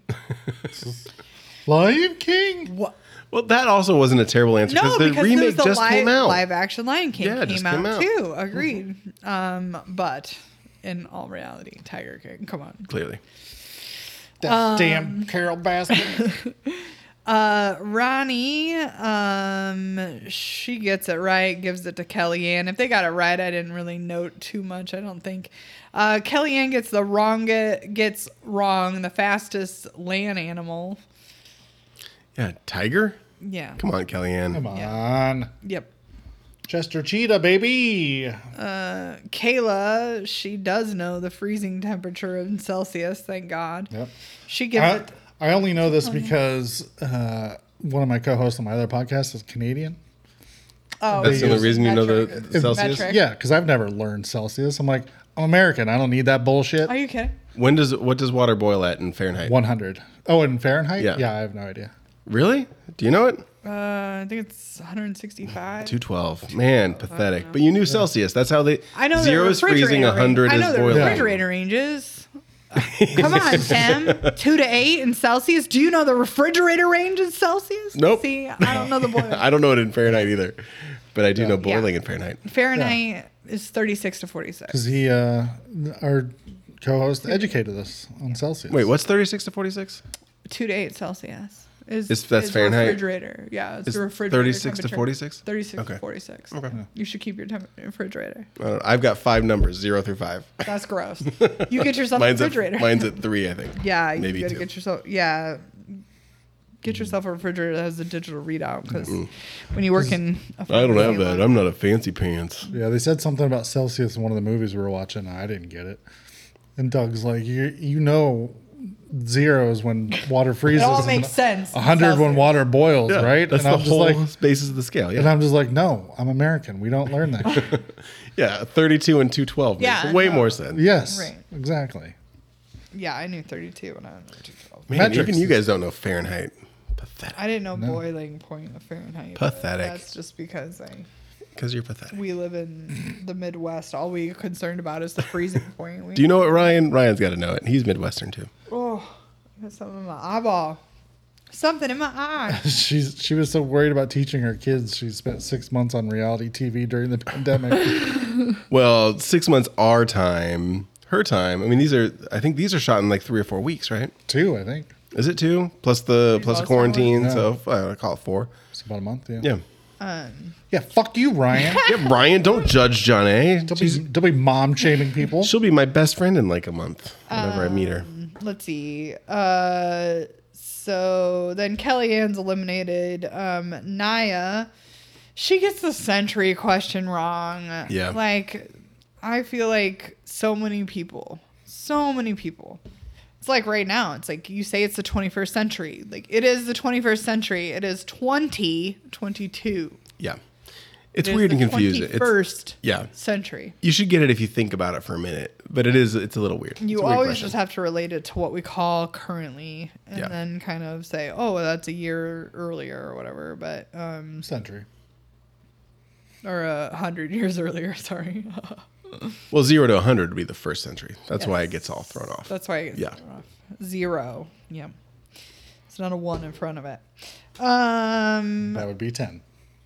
Lion King? What? Well, that also wasn't a terrible answer No, because the because remake there's the just live, came out. live action Lion King Yeah, it came, just out came out. too. Agreed. Um, but in all reality, Tiger King, come on. Clearly. That Um, damn Carol Baskin. Uh, Ronnie, um, she gets it right, gives it to Kellyanne. If they got it right, I didn't really note too much. I don't think. Uh, Kellyanne gets the wrong gets wrong the fastest land animal. Yeah, tiger. Yeah. Come on, Kellyanne. Come on. Yep. Chester Cheetah, baby. Uh, Kayla, she does know the freezing temperature in Celsius. Thank God. Yep. She gives I, it. I only know this because uh, one of my co-hosts on my other podcast is Canadian. Oh, That's the only use reason you know the metric. Celsius. Metric. Yeah, because I've never learned Celsius. I'm like, I'm American. I don't need that bullshit. Are you kidding? When does what does water boil at in Fahrenheit? one hundred. Oh, in Fahrenheit? Yeah. Yeah, I have no idea. Really? Do you know it? Uh, I think it's one hundred sixty-five. two twelve. Man, pathetic. But you knew Celsius. That's how they. I know zero the is freezing, refrigerator one hundred range. I is know the boiling. refrigerator ranges. Come on, Tim. Two to eight in Celsius. Do you know the refrigerator range in Celsius? Nope. See, I don't know the boiling. I don't know it in Fahrenheit either, but I do know boiling Yeah. in Fahrenheit. Fahrenheit is thirty-six to forty-six. Because he, uh, our co-host, educated us on Celsius. Wait, what's thirty-six to forty-six? Two to eight Celsius. Is, Is- that's is Fahrenheit? Refrigerator. Yeah, it's Is the refrigerator. thirty-six to temperature. forty-six? thirty-six Okay. to forty-six. Okay. You should keep your temp- refrigerator. Uh, I've got five numbers, zero through five. That's gross. You get yourself a Mine's refrigerator. at mine's at three, I think. Yeah, you Maybe gotta two. get yourself. Yeah, get yourself a refrigerator that has a digital readout because when you work in, a I don't have family- that. I'm not a fancy pants. Yeah, they said something about Celsius in one of the movies we were watching. I didn't get it. And Doug's like, you, you know, zero is when water freezes. It all and makes sense. A hundred when Celsius. water boils, right? That's and the I'm just whole like, basis of the scale. and Yeah, I'm just like, no, I'm American. We don't learn that. yeah. thirty-two and two twelve makes Yeah, way no. more sense. Yes, Right. exactly. Yeah, I knew thirty-two and I don't know two twelve. Man, Metrics even you is- guys don't know Fahrenheit. Pathetic. I didn't know boiling point of Fahrenheit. but Pathetic. That's just because I Because you're pathetic. we live in the Midwest. All we concerned about is the freezing point. We, Do you know what Ryan? Ryan's got to know it. He's Midwestern too. Oh, I got something in my eyeball. Something in my eye. She's she was so worried about teaching her kids. She spent six months on reality T V during the pandemic. Well, six months our time, her time. I mean, these are. I think these are shot in like three or four weeks, right? Two, I think. Is it two plus the plus the most quarantine? hours. So uh, I call it four. It's about a month. Yeah. Yeah. Um, Yeah. Fuck you, Ryan. Yeah, Ryan, don't judge John A. Don't be, don't be mom shaming people. She'll be my best friend in like a month whenever I meet her. let's see. Uh, so then Kellyanne's eliminated. Um, Naya, she gets the century question wrong. Yeah. Like, I feel like so many people, so many people. It's like right now, it's like you say it's the twenty-first century. Like, it is the twenty-first century. It is twenty twenty-two. Yeah. It's It is weird and the confusing. It's, twenty-first yeah. century. You should get it if you think about it for a minute, but it is it's a little weird. It's You a weird always question. just have to relate it to what we call currently, and Yeah. then kind of say, "Oh, well, that's a year earlier or whatever," but um, Century. or a hundred years earlier. Sorry. Well, zero to one hundred would be the first century. That's Yes. why it gets all thrown off. That's why it's Yeah. zero. Yeah. It's not a one in front of it. Um, That would be ten.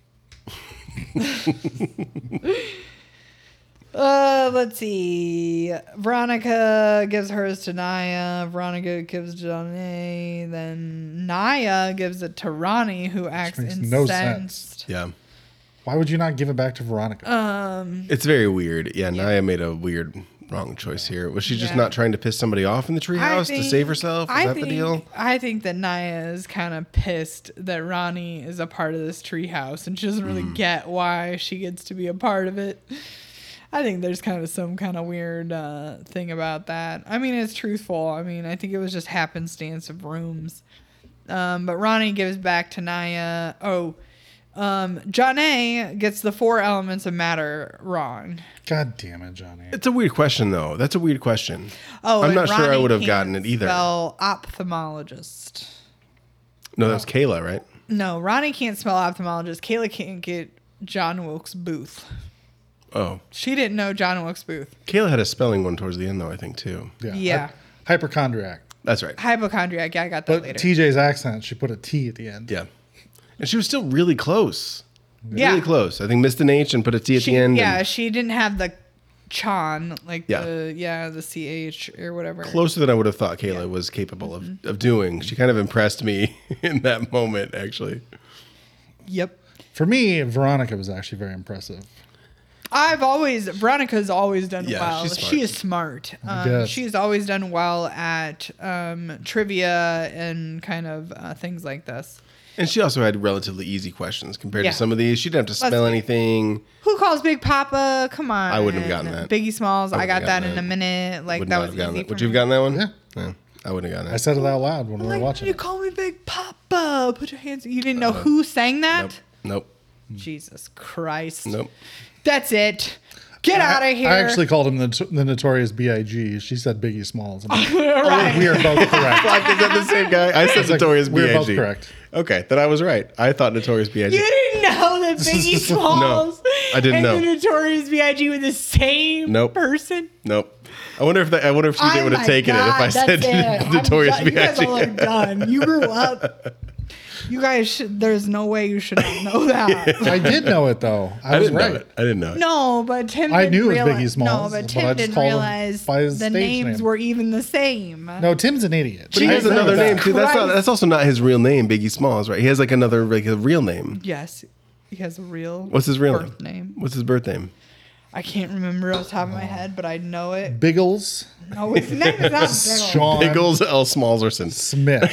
uh, let's see. Veronica gives hers to Naya. Veronica gives to Johnny. Then Naya gives it to Ronnie, who acts makes incensed. no sense. Yeah. Why would you not give it back to Veronica? Um, It's very weird. Yeah, Naya made a weird, wrong choice here. Was she just Yeah. not trying to piss somebody off in the I treehouse to think- save herself? Is I that think, the deal? I think that Naya is kind of pissed that Ronnie is a part of this treehouse, and she doesn't really Mm. get why she gets to be a part of it. I think there's kind of some kind of weird uh, thing about that. I mean, it's truthful. I mean, I think it was just happenstance of rooms. Um, but Ronnie gives back to Naya. Oh, um, Janae gets the four elements of matter wrong. God damn it, Johnny. It's a weird question, though. That's a weird question. Oh, I'm and not sure I Ronnie would have can't gotten it either. Spell ophthalmologist. No, that was Kayla, right? No, Ronnie can't spell ophthalmologist. Kayla can't get John Wilkes Booth. Oh. She didn't know John Wilkes Booth. Kayla had a spelling one towards the end, though, I think, too. Yeah. Yeah. Hy- hypochondriac. That's right. Hypochondriac. Yeah, I got that But later. T J's accent, she put a T at the end. Yeah. And she was still really close. Yeah. Really close. I think missed an H and put a T at She- the end. yeah, and she didn't have the Chan, like Yeah. the yeah the C H or whatever. Closer than I would have thought Kayla was capable of, Mm-hmm. of doing. She kind of impressed me in that moment, actually. Yep. For me, Veronica was actually very impressive. I've always Veronica's always done Yeah, well. she's smart. She is smart. Um, guess. she's always done well at um, trivia and kind of uh, things like this. And she also had relatively easy questions compared Yeah. to some of these. She didn't have to Let's spell see. anything. Who calls Big Papa? Come on. I wouldn't have gotten that. Biggie Smalls. I I, wouldn't got have that gotten in a that. minute. Like Would that not was have gotten easy that. for Would you have me. gotten that one? Yeah. No, I wouldn't have gotten I that. said it out loud when we were Like, watching you it. call me Big Papa. Put your hands. You didn't know who sang that? Nope. Nope. Jesus Christ. Nope. That's it. Get out of here. I actually called him the, the notorious B I G. She said Biggie Smalls. I'm like, right. we are both correct. Fuck, is that the same guy? I said like, Notorious we're B I both G. correct. Okay, then I was right. I thought Notorious B I G. You didn't know that Biggie Smalls I didn't and know. the Notorious B I G were the same Nope. person? Nope. I wonder if that, I wonder if she Oh would have my taken it if I God, said that's it. I'm Notorious done. B You I guys all are G. done. You grew up. You guys should, there's no way you should not know that. I did know it though. I, I was didn't right. know it. I didn't know it. No, but Tim I didn't knew it was realize, Biggie Smalls, No, but but Tim I just didn't called him realize by his the stage names name. were even the same. No, Tim's an idiot. But he I has agree another with name that. too. That's not. Christ. That's also not his real name, Biggie Smalls, right? He has like another like a real name. Yes, he has a real. What's his real birth name? name? What's his birth name? I can't remember off the top of my head, but I know it. Biggles No, his name is not Biggles. Sean Biggles L. Smallserson. Smith.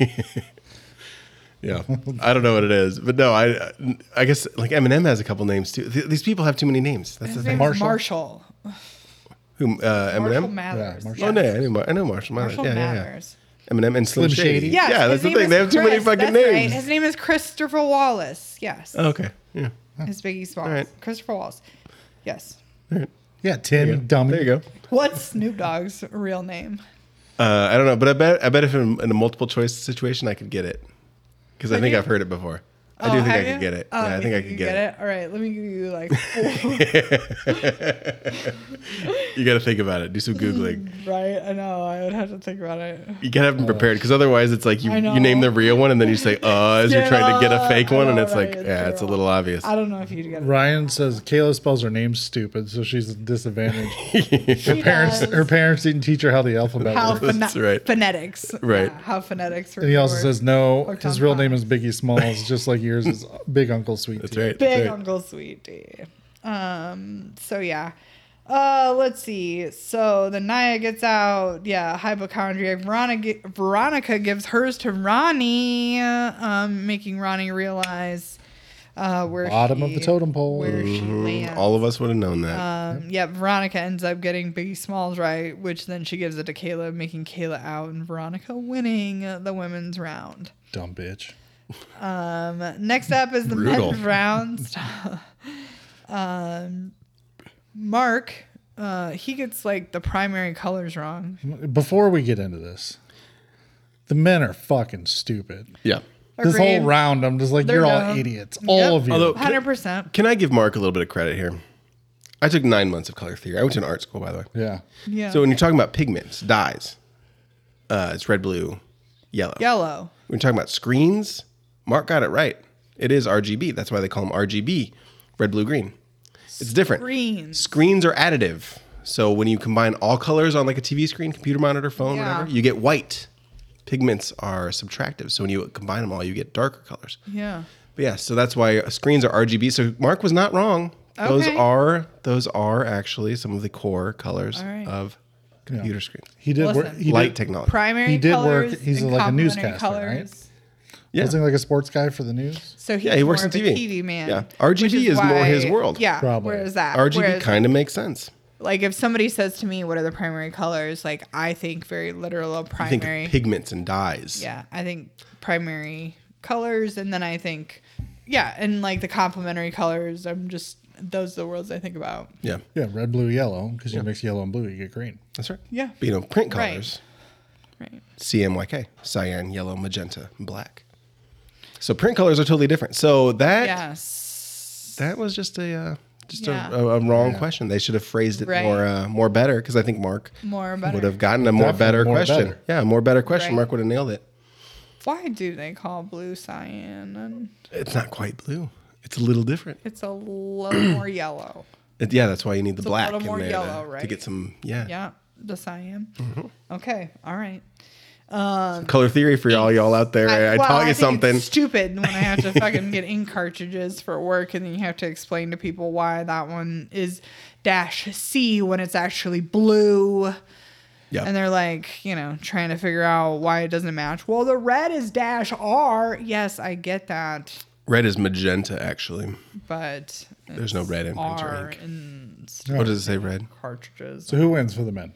Yeah, I don't know what it is, but no, I I guess like Eminem has a couple names too. Th- these people have too many names. That's the His thing. name is Marshall. Marshall. Who? Uh, Marshall Eminem. Mathers. Yeah, Marshall. Oh no, I know, Mar- I know Marshall. Mathers. Marshall yeah, yeah, yeah. Mathers. Eminem and Slim, Slim Shady. Shady. Yes, yeah, his that's the name thing. is They have too many Chris. fucking That's names. Right. His name is Christopher Wallace. Yes. Oh, okay. Yeah. It's Biggie Smalls. All right. Christopher Wallace. Yes. Yeah, Tim, dummy. There you go. What's Snoop Dogg's real name? Uh, I don't know, but I bet I bet if in, in a multiple choice situation, I could get it because I Could think you? I've heard it before. I Oh, do think I have could you? get it. Oh, yeah, I you think I you could get, it. All right, let me give you like four. You got to think about it. Do some googling. Right? I know. I would have to think about it. You gotta have them prepared because otherwise it's like you, I know. you name the real one and then you say uh as you're Yeah, trying to get a fake I one and know, it's like right, it's yeah it's a true. little obvious. I don't know if you'd get it. Ryan says Kayla spells her name stupid, so she's a disadvantage. She Her parents, does. her parents didn't teach her how the alphabet How works. phone- That's right. phonetics. Right. Yeah, how phonetics. And he also work. says no. Or His real name tampons. is Biggie Smalls, just like yours is Big Uncle Sweet. That's Tea. right. Big That's right. Uncle Sweetie. Um. So yeah. Uh. Let's see. So the Naya gets out. Yeah. Hypochondriac. Veronica. Veronica gives hers to Ronnie. Um. Making Ronnie realize. Uh. Where Bottom she, of the totem pole. Where she lands. Mm-hmm. All of us would have known that. Um, yeah, Veronica ends up getting Biggie Smalls right, which then she gives it to Kayla, making Kayla out, and Veronica winning the women's round. Dumb bitch. Um, next up is the Brutal. men's round. um, Mark, uh, he gets like the primary colors wrong. Before we get into this, the men are fucking stupid. yeah. This whole Agreed. round, I'm just like, They're you're all dumb. idiots. Yep. All of you. Although- one hundred percent. Can I give Mark a little bit of credit here? I took nine months of color theory. I went to an art school, by the way. Yeah. Yeah. So when you're talking about pigments, dyes, uh, it's red, blue, yellow. Yellow. When you're talking about screens, Mark got it right. It is R G B. That's why they call them R G B, red, blue, green. It's different. Screens. Screens are additive. So when you combine all colors on like a T V screen, computer monitor, phone, Yeah. whatever, you get white. Pigments are subtractive. So when you combine them all, you get darker colors. Yeah. But yeah, so that's why screens are R G B. So Mark was not wrong. Those Okay. are those are actually some of the core colors All right. of computer screens. He did Listen. work. He Light did, technology. Primary He did work- colors. he's and like a complementary newscaster, right? Yeah. Wasn't he like a sports guy for the news? So he's Yeah, he works more in of a T V. T V man. Yeah. R G B which is more his world. Yeah. Probably. Whereas that R G B whereas, kind of makes sense. like if somebody says to me, "What are the primary colors?" Like I think very literal of I think primary. pigments and dyes. Yeah, I think primary colors, and then I think, yeah, and like the complementary colors. I'm just those are the worlds I think about. Yeah. Yeah, red, blue, yellow. Because you mix yellow and blue, you get green. That's right. Yeah. But, you know, print Right. colors, Right. C M Y K, cyan, yellow, magenta, and black. So print colors are totally different. So that Yes. that was just a uh, just Yeah. a, a, a wrong question. They should have phrased it Right. more uh, more better because I think Mark More better. would have gotten a more Definitely better more question. better. Yeah, a more better question. Right. Mark would have nailed it. Why do they call blue cyan? And It's not quite blue. It's a little different. it's a little more yellow. It, yeah, that's why you need the It's a black little in more there yellow, to, right? to get some yeah. Yeah, the cyan. Mm-hmm. Okay, all right. Um, Color theory for all y'all out there. I, I well, taught you think something. It's stupid when I have to fucking get ink cartridges for work, and then you have to explain to people why that one is dash C when it's actually blue. Yeah. And they're like, you know, trying to figure out why it doesn't match. Well, the red is dash R. Yes, I get that, Red is magenta, actually. but There's no it's red in paints or R ink. in What does it say, red? cartridges. So who wins for the men?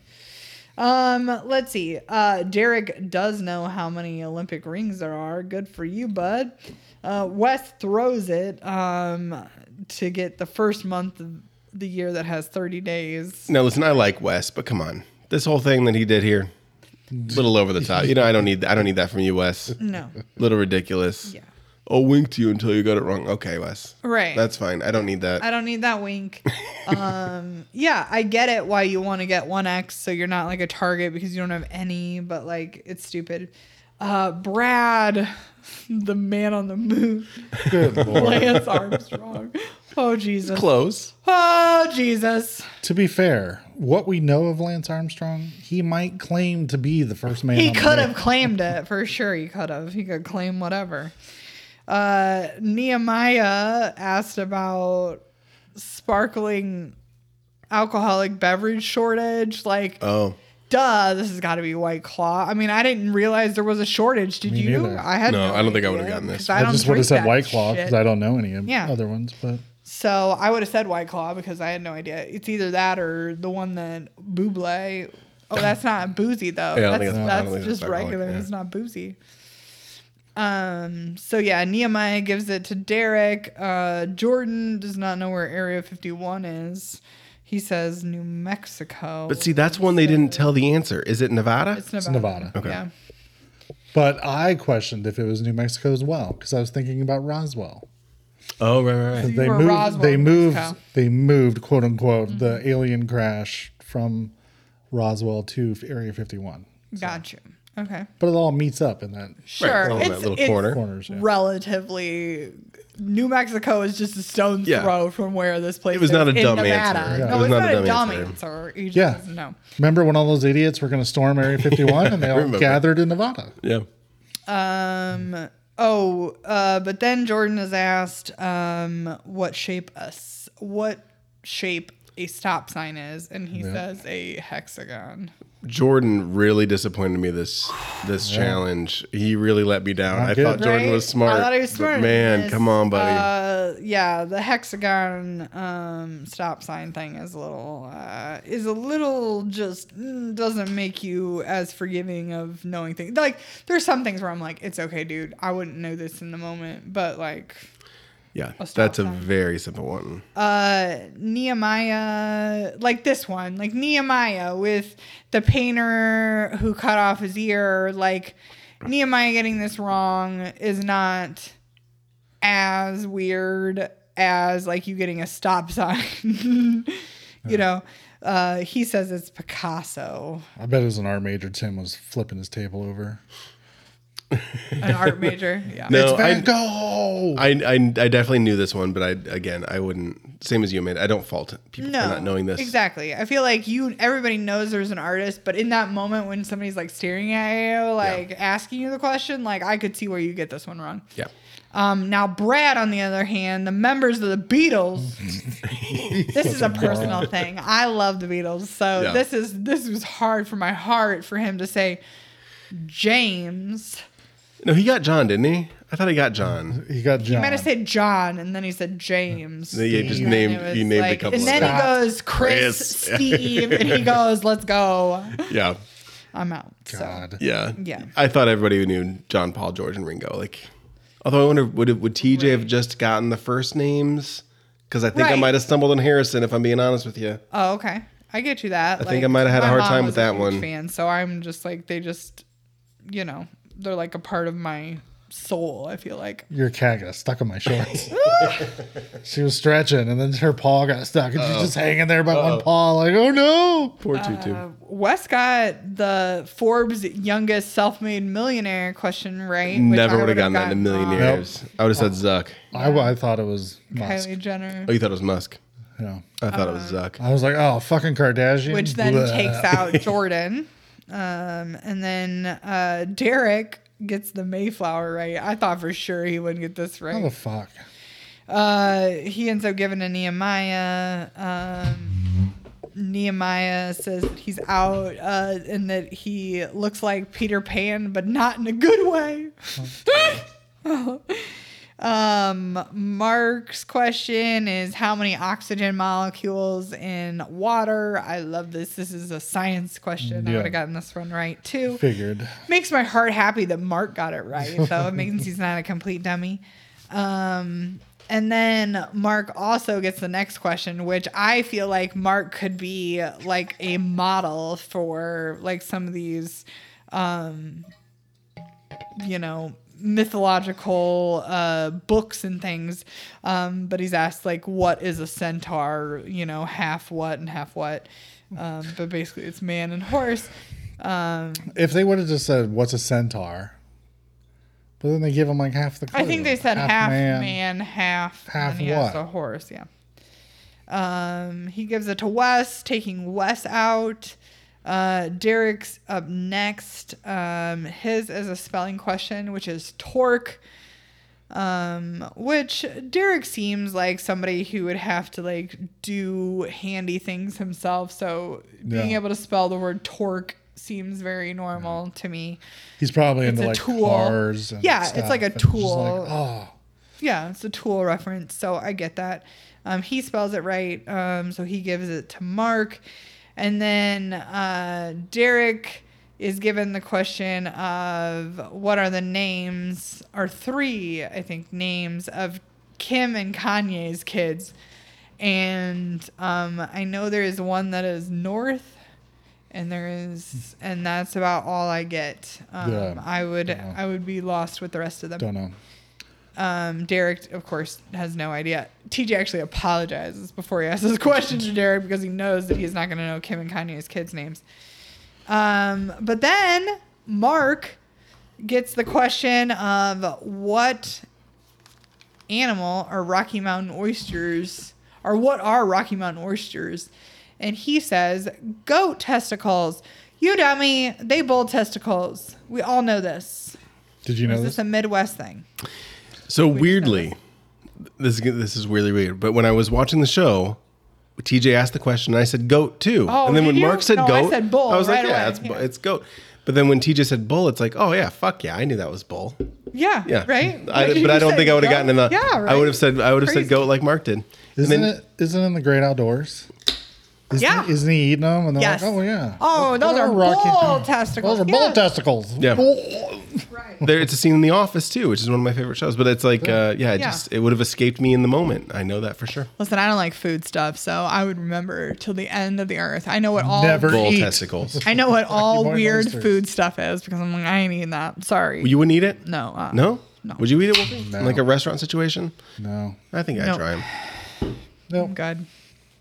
Um, let's see. Uh, Derek does know how many Olympic rings there are. Good for you, bud. Uh, Wes throws it um, to get the first month of the year that has thirty days. Now, listen, I like Wes, but come on. This whole thing that he did here, a little over the top. You know, I don't need I don't need that from you, Wes. No. Little ridiculous. Yeah. I'll wink to you until you got it wrong. Okay, Wes. Right. That's fine. I don't need that. I don't need that wink. um, yeah, I get it why you want to get one X so you're not like a target because you don't have any, but like it's stupid. Uh, Brad, the man on the moon, Good lord. Lance Armstrong. Oh Jesus. Close. Oh Jesus. To be fair, what we know of Lance Armstrong, he might claim to be the first man. He on the could moon. have claimed it for sure. He could have. He could claim whatever. Uh, Nehemiah asked about sparkling alcoholic beverage shortage. Like, Oh. duh, this has got to be White Claw. I mean, I didn't realize there was a shortage. Did Me you? neither. I had No, no I don't think I idea, would've gotten this. 'cause I, don't just would have drink said that White Claw because shit. I don't know any of Yeah. other ones. But So I would have said White Claw because I had no idea. It's either that or the one that Buble. Oh, that's not boozy though. Yeah, I don't that's think that's- I that's don't think just that's alcoholic, regular. yeah. It's not boozy. Um. So yeah, Nehemiah gives it to Derek. Uh, Jordan does not know where Area fifty-one is. He says New Mexico. But see, that's one they didn't tell the answer. Is it Nevada? It's Nevada. Nevada. Okay. Yeah. but I questioned if it was New Mexico as well because I was thinking about Roswell. Oh, right, right, right. They were moved. Roswell, they New moved. Mexico. They moved, quote unquote, the alien crash from Roswell to Area fifty-one. Got you. Okay. But it all meets up in that Sure. all in that It's, little it's corner. corners. Yeah. relatively. New Mexico is just a stone's Yeah. throw from where this place It was is not a in dumb Nevada. answer. No, Yeah. It was it's not not a a dumb dumb answer. answer. You just Yeah. doesn't know. Remember when all those idiots were going to storm Area fifty-one and they all remember. gathered in Nevada? Yeah. Um. Oh. Uh. But then Jordan is asked, um, what shape a s- what shape a stop sign is, and he Yeah. says a hexagon. Jordan really disappointed me this this challenge. He really let me down. Not I good. thought Jordan Right? was smart. I thought he was but smart. man, Yes. come on, buddy. Uh, yeah, the hexagon um, stop sign thing is a little uh, is a little just mm, doesn't make you as forgiving of knowing things. Like there's some things where I'm like, it's okay, dude. I wouldn't know this in the moment, but like yeah, a stop that's a sign. very simple one. uh Nehemiah, like this one, like Nehemiah with the painter who cut off his ear, like Nehemiah getting this wrong is not as weird as like you getting a stop sign. You know, uh, he says it's Picasso, I bet it was an art major. Tim was flipping his table over. an art major. Yeah. No, Van I, Gogh. I, I, I definitely knew this one, but I again, I wouldn't. Same as you, man. I don't fault people No, for not knowing this. Exactly. I feel like you, everybody knows there's an artist, but in that moment when somebody's like staring at you, like asking you the question, like I could see where you get this one wrong. Yeah. Um, now Brad, on the other hand, the members of the Beatles. This is a personal thing. I love the Beatles, so Yeah. this is this was hard for my heart for him to say James. No, he got John, didn't he? I thought he got John. He got John. He might have said John, and then he said James. Yeah, he just And named- it was he named a couple And of then them. he goes Chris, Chris. Steve, and he goes, "Let's go." Yeah. I'm out. So. God. Yeah. Yeah. I thought everybody knew John, Paul, George, and Ringo. Like, although I wonder, would it, would T J have just gotten the first names? Because I think I Right. might have stumbled on Harrison, if I'm being honest with you. Oh, okay. I get you that. I think I might have had a my hard mom time was with a that huge one. Fan, so I'm just like they just, you know, they're like a part of my soul. I feel like. Your cat got stuck on my shorts. She was stretching, and then her paw got stuck, and she's just hanging there by one paw, like, oh no. Poor Tutu. Uh, Wes got the Forbes youngest self-made millionaire question right. which Never I would have gotten that in a wrong. million years. I would have said Zuck. I, I thought it was Musk. Kylie Jenner, Oh, you thought it was Musk? Yeah. I thought it was Uh, Zuck. I was like, oh, fucking Kardashian. which then Bleh. takes out Jordan, um, and then uh, Derek gets the Mayflower right. I thought for sure he wouldn't get this How the right. fuck? Uh, he ends up giving to Nehemiah. Um, Nehemiah says that he's out uh, and that he looks like Peter Pan, but not in a good way. um, Mark's question is how many oxygen molecules in water? I love this. This is a science question. I Yeah. would have gotten this one right too. Figured. Makes my heart happy that Mark got it right, though. It means he's not a complete dummy. Um, and then Mark also gets the next question, which I feel like Mark could be like a model for like some of these, um, you know, mythological uh, books and things. Um, but he's asked like, what is a centaur? You know, half what and half what. Um, but basically, it's man and horse. Um, If they would have just said, what's a centaur? But then they give him like half the clue. I think they said half, man, half Half and he has what? a horse. Yeah. Um, he gives it to Wes, taking Wes out. Uh, Derek's up next. Um, his is a spelling question, which is torque. Um, which Derek seems like somebody who would have to like do handy things himself. So being Yeah. able to spell the word torque seems very normal to me. He's probably It's into a like tool. cars. And Yeah, it's stuff, like a and just like, tool. oh, Yeah, it's a tool reference, so I get that. Um, he spells it right, um, so he gives it to Mark. And then uh, Derek is given the question of what are the names, or three, I think, names of Kim and Kanye's kids. And um, I know there is one that is North, and there is, and that's about all I get. Um, Yeah, I would, don't know. I would be lost with the rest of them. don't know. Um, Derek, of course, has no idea. T J actually apologizes before he asks this question to Derek because he knows that he's not going to know Kim and Kanye's kids' names. Um, but then Mark gets the question of what animal are Rocky Mountain oysters, or what are Rocky Mountain oysters? And he says, goat testicles. You dummy, they bull testicles. We all know this. Did you Or know is this? this a Midwest thing? So weirdly, this is, this is really weird. But when I was watching the show, T J asked the question, and I said goat too. Oh, and then did when you? Mark said No, I goat, said bull I was like, right yeah, away. it's, Yeah. it's goat. But then when T J said bull, it's like, oh yeah, fuck yeah, I knew that was bull. Yeah, Yeah, right. I, Like, you but I don't said think I would have goat. gotten in the. Yeah, right. I would have said I would have said Crazy. goat like Mark did. And Isn't then- it? Isn't it in the Great Outdoors? Isn't Yeah. He, isn't he eating them? And they're Yes. like, oh yeah. Oh, those Those are Rocky- bull testicles. Those are Yeah. bull testicles. Yeah. Bull. Right. There, it's a scene in The Office too, which is one of my favorite shows. But it's like, uh, yeah, it Yeah. just it would have escaped me in the moment. I know that for sure. Listen, I don't like food stuff, so I would remember till the end of the earth. I know what all Never Bull eat. testicles. I know what all Mountain weird oysters. food stuff is because I'm like, I ain't eating that. Sorry. You wouldn't eat it? no. Uh, No. No. Would you eat it, Wolfie? No. In like a restaurant situation? No. I think I'd No. try 'em. Oh, God.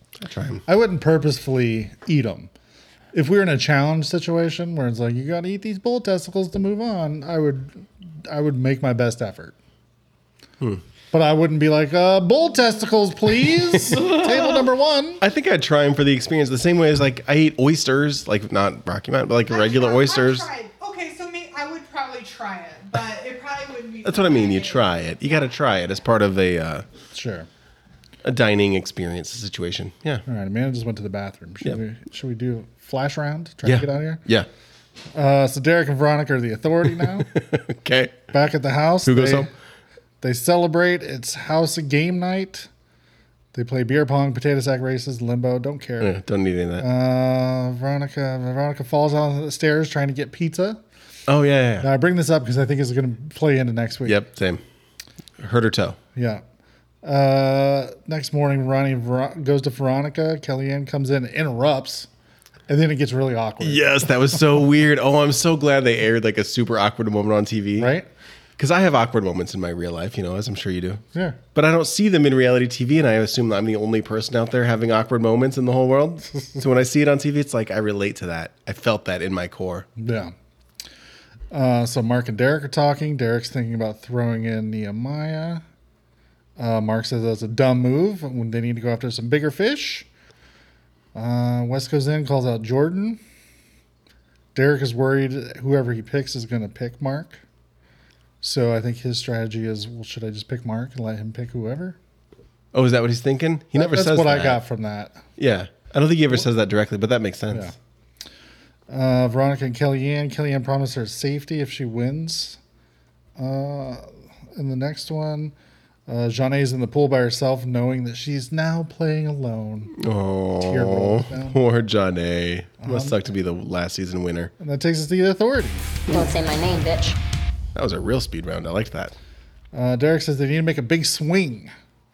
Try them. I wouldn't purposefully eat them. If we were in a challenge situation where it's like you got to eat these bull testicles to move on, I would, I would make my best effort. Hmm. But I wouldn't be like, uh, bull testicles, please. Table number one. I think I'd try them for the experience. The same way as like I eat oysters, like not Rocky Mountain, but like regular oysters. Okay, so me, I would probably try it, but it probably wouldn't be. That's what I mean. You try it. You got to try it as part of a uh, Sure. a dining experience situation. Yeah. All right, Amanda just went to the bathroom. Should, Yep. we, should we do a flash round? Try Yeah. to get out of here? Yeah. Uh, so Derek and Veronica are the authority now. Okay. Back at the house. Who goes they, home? They celebrate. It's house game night. They play beer pong, potato sack races, limbo. Don't care. Yeah, don't need any of that. Uh, Veronica Veronica falls on the stairs trying to get pizza. oh yeah. yeah, yeah. Now, I bring this up because I think it's going to play into next week. Yep. Same. Hurt her toe. Yeah. Uh, next morning, Ronnie Ver- goes to Veronica. Kellyanne comes in, and interrupts, and then it gets really awkward. Yes, that was so weird. Oh, I'm so glad they aired like a super awkward moment on T V. Right? Because I have awkward moments in my real life, you know, as I'm sure you do. Yeah. But I don't see them in reality T V, and I assume that I'm the only person out there having awkward moments in the whole world. So when I see it on T V, it's like I relate to that. I felt that in my core. Yeah. Uh, so Mark and Derek are talking. Derek's thinking about throwing in Nehemiah. Uh, Mark says that's a dumb move when they need to go after some bigger fish. Uh, West goes in, calls out Jordan. Derek is worried whoever he picks is going to pick Mark. So I think his strategy is, well, should I just pick Mark and let him pick whoever? Oh, is that what he's thinking? He never That's says what that. I got from that. Yeah. I don't think he ever says that directly, but that makes sense. Yeah. Uh, Veronica and Kellyanne. Kellyanne promised her safety if she wins. Uh, in the next one, uh, Janae's in the pool by herself, knowing that she's now playing alone. Tear Oh, rolls down. poor Janae. Uh-huh. Must suck to be the last season winner. And that takes us to the authority. Don't say my name, bitch. That was a real speed round. I liked that. Uh, Derek says they need to make a big swing.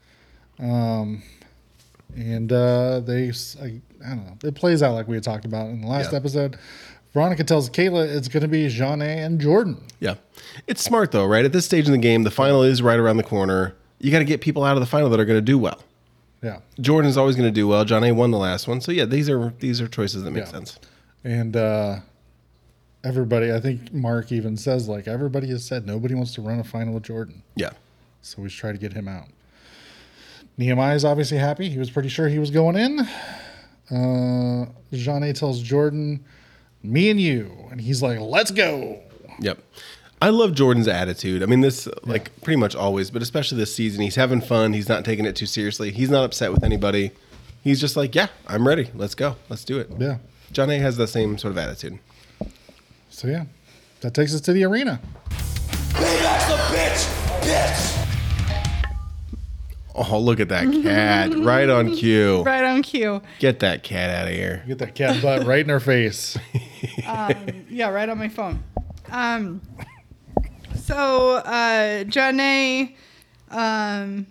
Um, and uh, they, I, I don't know, it plays out like we had talked about in the last Yeah. episode. Veronica tells Kayla it's going to be Janae and Jordan. Yeah. It's smart, though, right? At this stage in the game, the final is right around the corner. You got to get people out of the final that are going to do well. Yeah. Jordan's always going to do well. Janae won the last one. So, yeah, these are these are choices that make Yeah. sense. And uh, everybody, I think Mark even says, like, everybody has said nobody wants to run a final with Jordan. Yeah. So we should try to get him out. Nehemiah is obviously happy. He was pretty sure he was going in. Uh, Janae tells Jordan, me and you. And he's like, let's go. Yep. I love Jordan's attitude. I mean, this, like, pretty much always, but especially this season. He's having fun. He's not taking it too seriously. He's not upset with anybody. He's just like, yeah, I'm ready. Let's go. Let's do it. Yeah. Janae has the same sort of attitude. So, yeah, that takes us to the arena. Payback's a bitch! Bitch! Oh, look at that cat. Right on cue. Right on cue. Get that cat out of here. Get that cat butt right in her face. Yeah, right on my phone. Um, so uh, Janae um,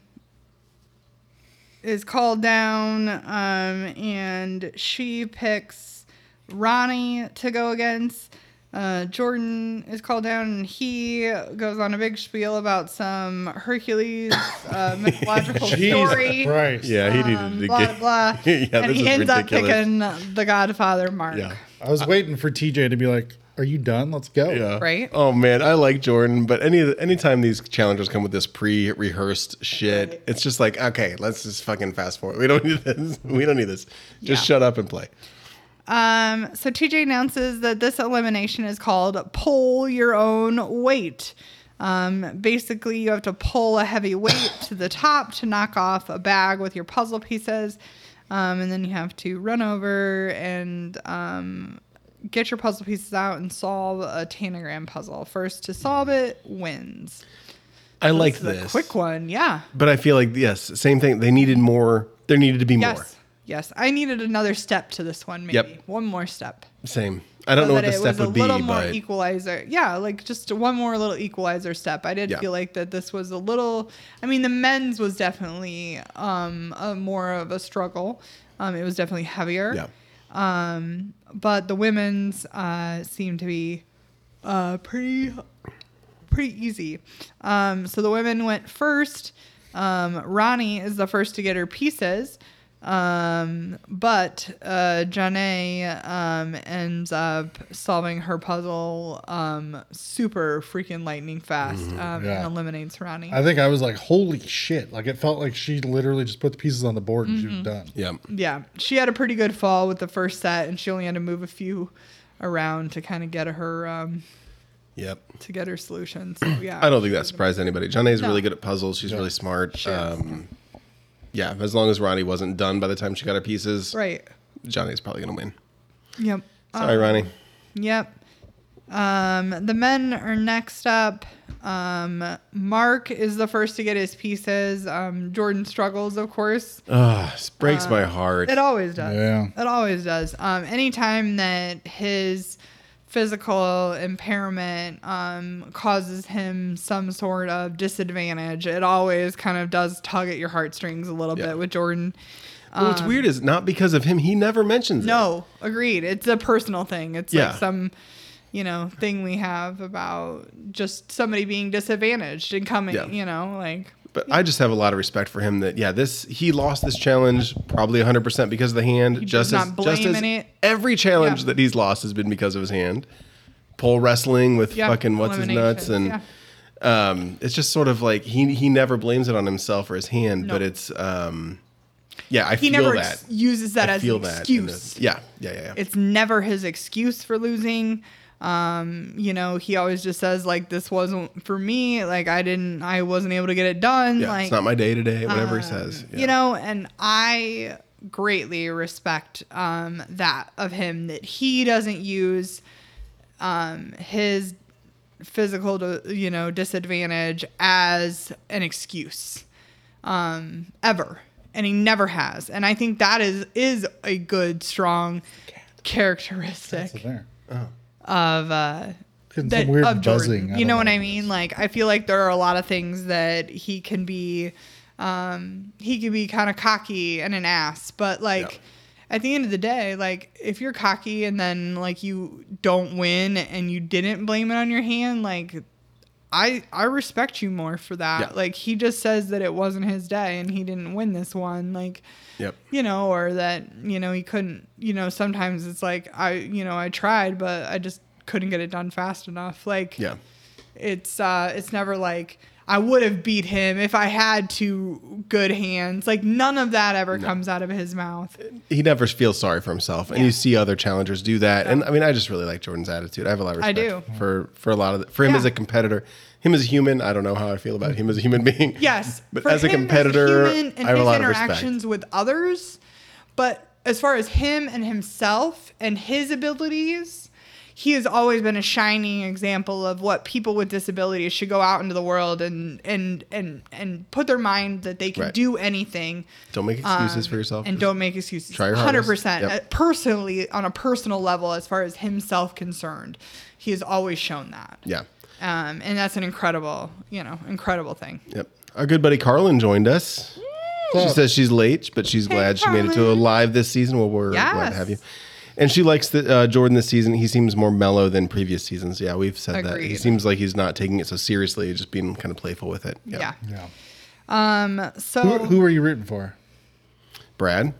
is called down, um, and she picks Ronnie to go against. Uh, Jordan is called down, and he goes on a big spiel about some Hercules uh, mythological story. Jesus Christ. Yeah, he needed Um, to blah get. blah, yeah, and this he is ends up ridiculous. picking the Godfather Mark. Yeah. I was waiting for T J to be like, are you done? Let's go. Yeah. Right? Oh man, I like Jordan, but any anytime these challengers come with this pre-rehearsed shit, Right. it's just like, okay, let's just fucking fast forward. We don't need this. We don't need this. Just Yeah. shut up and play. Um, so T J announces that this elimination is called pull your own weight. Um, basically, you have to pull a heavy weight to the top to knock off a bag with your puzzle pieces. Um, and then you have to run over and um, get your puzzle pieces out and solve a Tanagram puzzle. First to solve it wins. I like This is this. a quick one, yeah. But I feel like, yes, same thing. They needed more. There needed to be more. Yes, yes. I needed another step to this one, maybe. Yep. One more step. Same. I don't So know what that the it step was a would be, little more but equalizer. Yeah, like just one more little equalizer step. I did Yeah. feel like that this was a little. I mean, the men's was definitely um, a more of a struggle. Um, it was definitely heavier. yeah. Um, but the women's uh, seemed to be uh, pretty pretty easy. Um, so the women went first. Um, Ronnie is the first to get her pieces. Um, but uh, Janae um, ends up solving her puzzle um, super freaking lightning fast um, Yeah. and eliminates Ronnie. I think I was like, holy shit. Like, it felt like she literally just put the pieces on the board and she was done. Yeah. Yeah, she had a pretty good fall with the first set, and she only had to move a few around to kind of get her um, Yep. to get her solution. So yeah, I don't think that surprised anybody. Janae's No. really good at puzzles. She's really smart. Sure. Um, yeah, as long as Ronnie wasn't done by the time she got her pieces, right. Johnny's probably going to win. Yep. Sorry, Um, Ronnie. Yep. Um, the men are next up. Um, Mark is the first to get his pieces. Um, Jordan struggles, of course. Ugh, this breaks my heart. It always does. Yeah. It always does. Um, anytime that his physical impairment um, causes him some sort of disadvantage, it always kind of does tug at your heartstrings a little Yeah. bit with Jordan. Well, what's weird is not because of him. He never mentions it. No, agreed. It's a personal thing. It's Yeah. like some, you know, thing we have about just somebody being disadvantaged and coming, Yeah. you know, like. But I just have a lot of respect for him that, yeah, this he lost this challenge probably one hundred percent because of the hand. He just does as, not just blame as in it. every challenge Yeah. that he's lost has been because of his hand. Pole wrestling with Yeah, fucking what's his nuts. And eliminations, um, it's just sort of like he he never blames it on himself or his hand, No. but it's, um, yeah, I He feel never that. ex- uses that I as feel an that in excuse. this- Yeah, yeah, yeah. yeah. It's never his excuse for losing. Um, you know, he always just says like, "This wasn't for me. Like, I didn't, I wasn't able to get it done." yeah, like, it's not my day today, whatever he um, says. Yeah. You know, and I greatly respect um, that of him, that he doesn't use um, his physical, to, you know, disadvantage as an excuse um, ever, and he never has. And I think that is is a good, strong characteristic So there. of uh, Getting that some weird of Jordan. buzzing. You know what I mean? Like, I feel like there are a lot of things that he can be, um, he can be kind of cocky and an ass, but like, Yeah. at the end of the day, like, if you're cocky and then like you don't win and you didn't blame it on your hand, like, I I respect you more for that. Yeah. Like, he just says that it wasn't his day and he didn't win this one. Like, Yep. you know, or that, you know, he couldn't, you know, sometimes it's like, I, you know, I tried, but I just couldn't get it done fast enough. Like, Yeah. it's, uh, it's never like, I would have beat him if I had two good hands. Like, none of that ever comes out of his mouth. He never feels sorry for himself, and Yeah. you see other challengers do that. And I mean, I just really like Jordan's attitude. I have a lot of I respect do. for for a lot of the, for him Yeah. as a competitor, him as a human. I don't know how I feel about him as a human being. Yes, but for as a him competitor, human and I have a his lot of respect. interactions with others. But as far as him and himself and his abilities, he has always been a shining example of what people with disabilities should go out into the world and and and and put their mind that they can Right. do anything. Don't make excuses Um, for yourself. and Just don't make excuses. try your one hundred hardest. percent. Yep. Uh, Personally, on a personal level, as far as himself concerned, he has always shown that. Yeah. Um, and that's an incredible, you know, incredible thing. Yep. Our good buddy Carlin joined us. She says she's late, but she's Hey, glad she made it to a Carlin. live this season. Well, we're glad Yes. to have you. And she likes the, uh, Jordan this season. He seems more mellow than previous seasons. Yeah, we've said that. He Agreed. seems like he's not taking it so seriously, just being kind of playful with it. Yep. Yeah. Yeah. Um. So Who, who were you rooting for? Brad?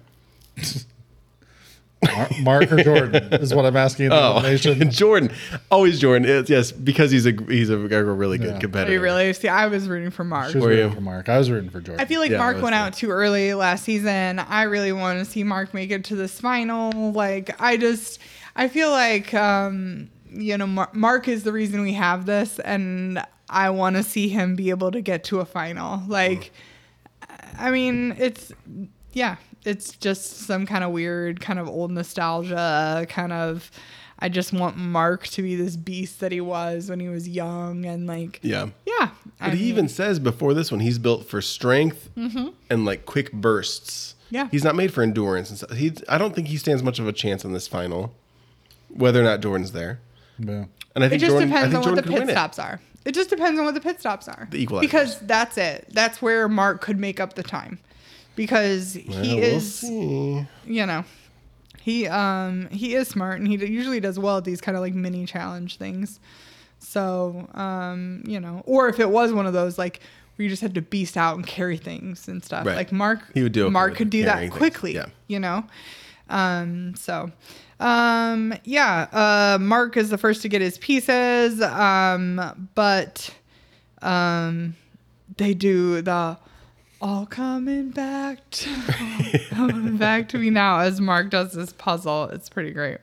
Mar- Mark or Jordan is what I'm asking in the Oh, elimination. Jordan. Always Jordan. It's, yes, because he's a he's a, a really good Yeah. competitor. Are you really? See, I was rooting for Mark. She was Were rooting you? for Mark. I was rooting for Jordan. I feel like Yeah, Mark that's went fair. out too early last season. I really want to see Mark make it to this final. Like, I just, I feel like, um, you know, Mar- Mark is the reason we have this, and I want to see him be able to get to a final. Like, I mean, it's, yeah, it's just some kind of weird, kind of old nostalgia, kind of. I just want Mark to be this beast that he was when he was young, and like, Yeah. yeah. I But he mean, even says before this one, he's built for strength and like quick bursts. Mm-hmm. Yeah. He's not made for endurance and stuff. He, I don't think he stands much of a chance in this final, whether or not Jordan's there. Yeah. And I It think just Jordan, I depends think on Jordan what the could win pit it. stops are. It just depends on what the pit stops are. The equalizers. Because that's it. That's where Mark could make up the time. Because he Well, we'll is, see. you know, he um he is smart, and he usually does well at these kind of like mini challenge things. So, um, you know, or if it was one of those like where you just had to beast out and carry things and stuff. Right. Like Mark, He would do okay Mark with could do carrying that things. quickly, Yeah. you know? Um, so, um, yeah, uh, Mark is the first to get his pieces. Um, but, um, they do the all coming back to, coming back to me now as Mark does this puzzle. It's pretty great.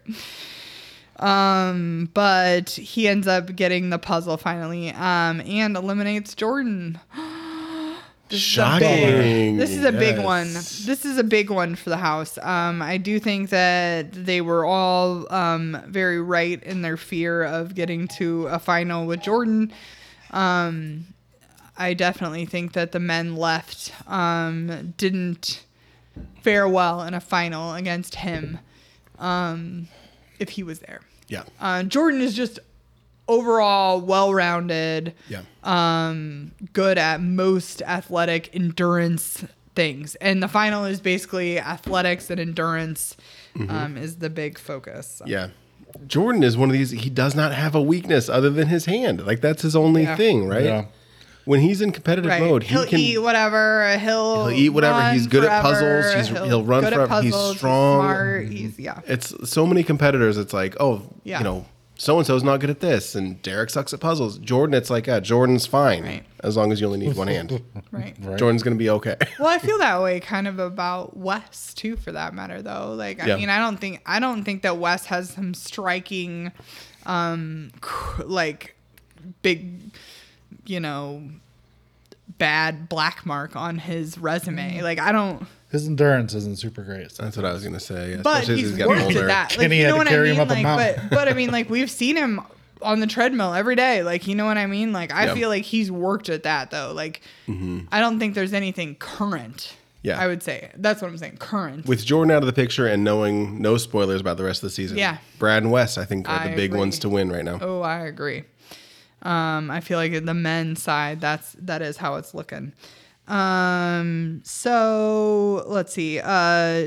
Um, but he ends up getting the puzzle finally, um, and eliminates Jordan. This is a big- Shocking. This is a big Yes. one. This is a big one for the house. Um, I do think that they were all um, very right in their fear of getting to a final with Jordan. Um, I definitely think that the men left um, didn't fare well in a final against him um, if he was there. Yeah. Uh, Jordan is just overall well-rounded, Yeah. um, good at most athletic endurance things. And the final is basically athletics and endurance um, is the big focus. So. Yeah. Jordan is one of these, he does not have a weakness other than his hand. Like, that's his only Yeah. thing, right? Yeah. When he's in competitive Right. mode, he he'll can eat whatever. He'll, he'll eat whatever. run He's good at forever, puzzles. He's- he'll run good at forever. He's puzzles, strong. smart. He's, yeah. It's so many competitors. It's like, oh, Yeah. you know, so and so's not good at this, and Derek sucks at puzzles. Jordan, it's like, uh, Jordan's fine Right. as long as you only need one hand. Right. Right. Jordan's gonna be okay. Well, I feel that way kind of about Wes too, for that matter, though. Like, I Yeah. mean, I don't think I don't think that Wes has some striking, um, cr- like big, you know, bad black mark on his resume. Like, I don't. His endurance isn't super great. That's what I was gonna say. Yeah, But especially as he's gotten worked older. at that. Like, Kenny you had know to what carry I him mean? up a Like, mountain. but but I mean, like, we've seen him on the treadmill every day. Like, you know what I mean? Like, I Yeah. feel like he's worked at that though. Like, I don't think there's anything current. Yeah. I would say that's what I'm saying. Current. With Jordan out of the picture and knowing no spoilers about the rest of the season, Yeah. Brad and Wes, I think, are I the big agree. ones to win right now. Oh, I agree. Um, I feel like the men's side, that's that is how it's looking. Um, so let's see. Uh,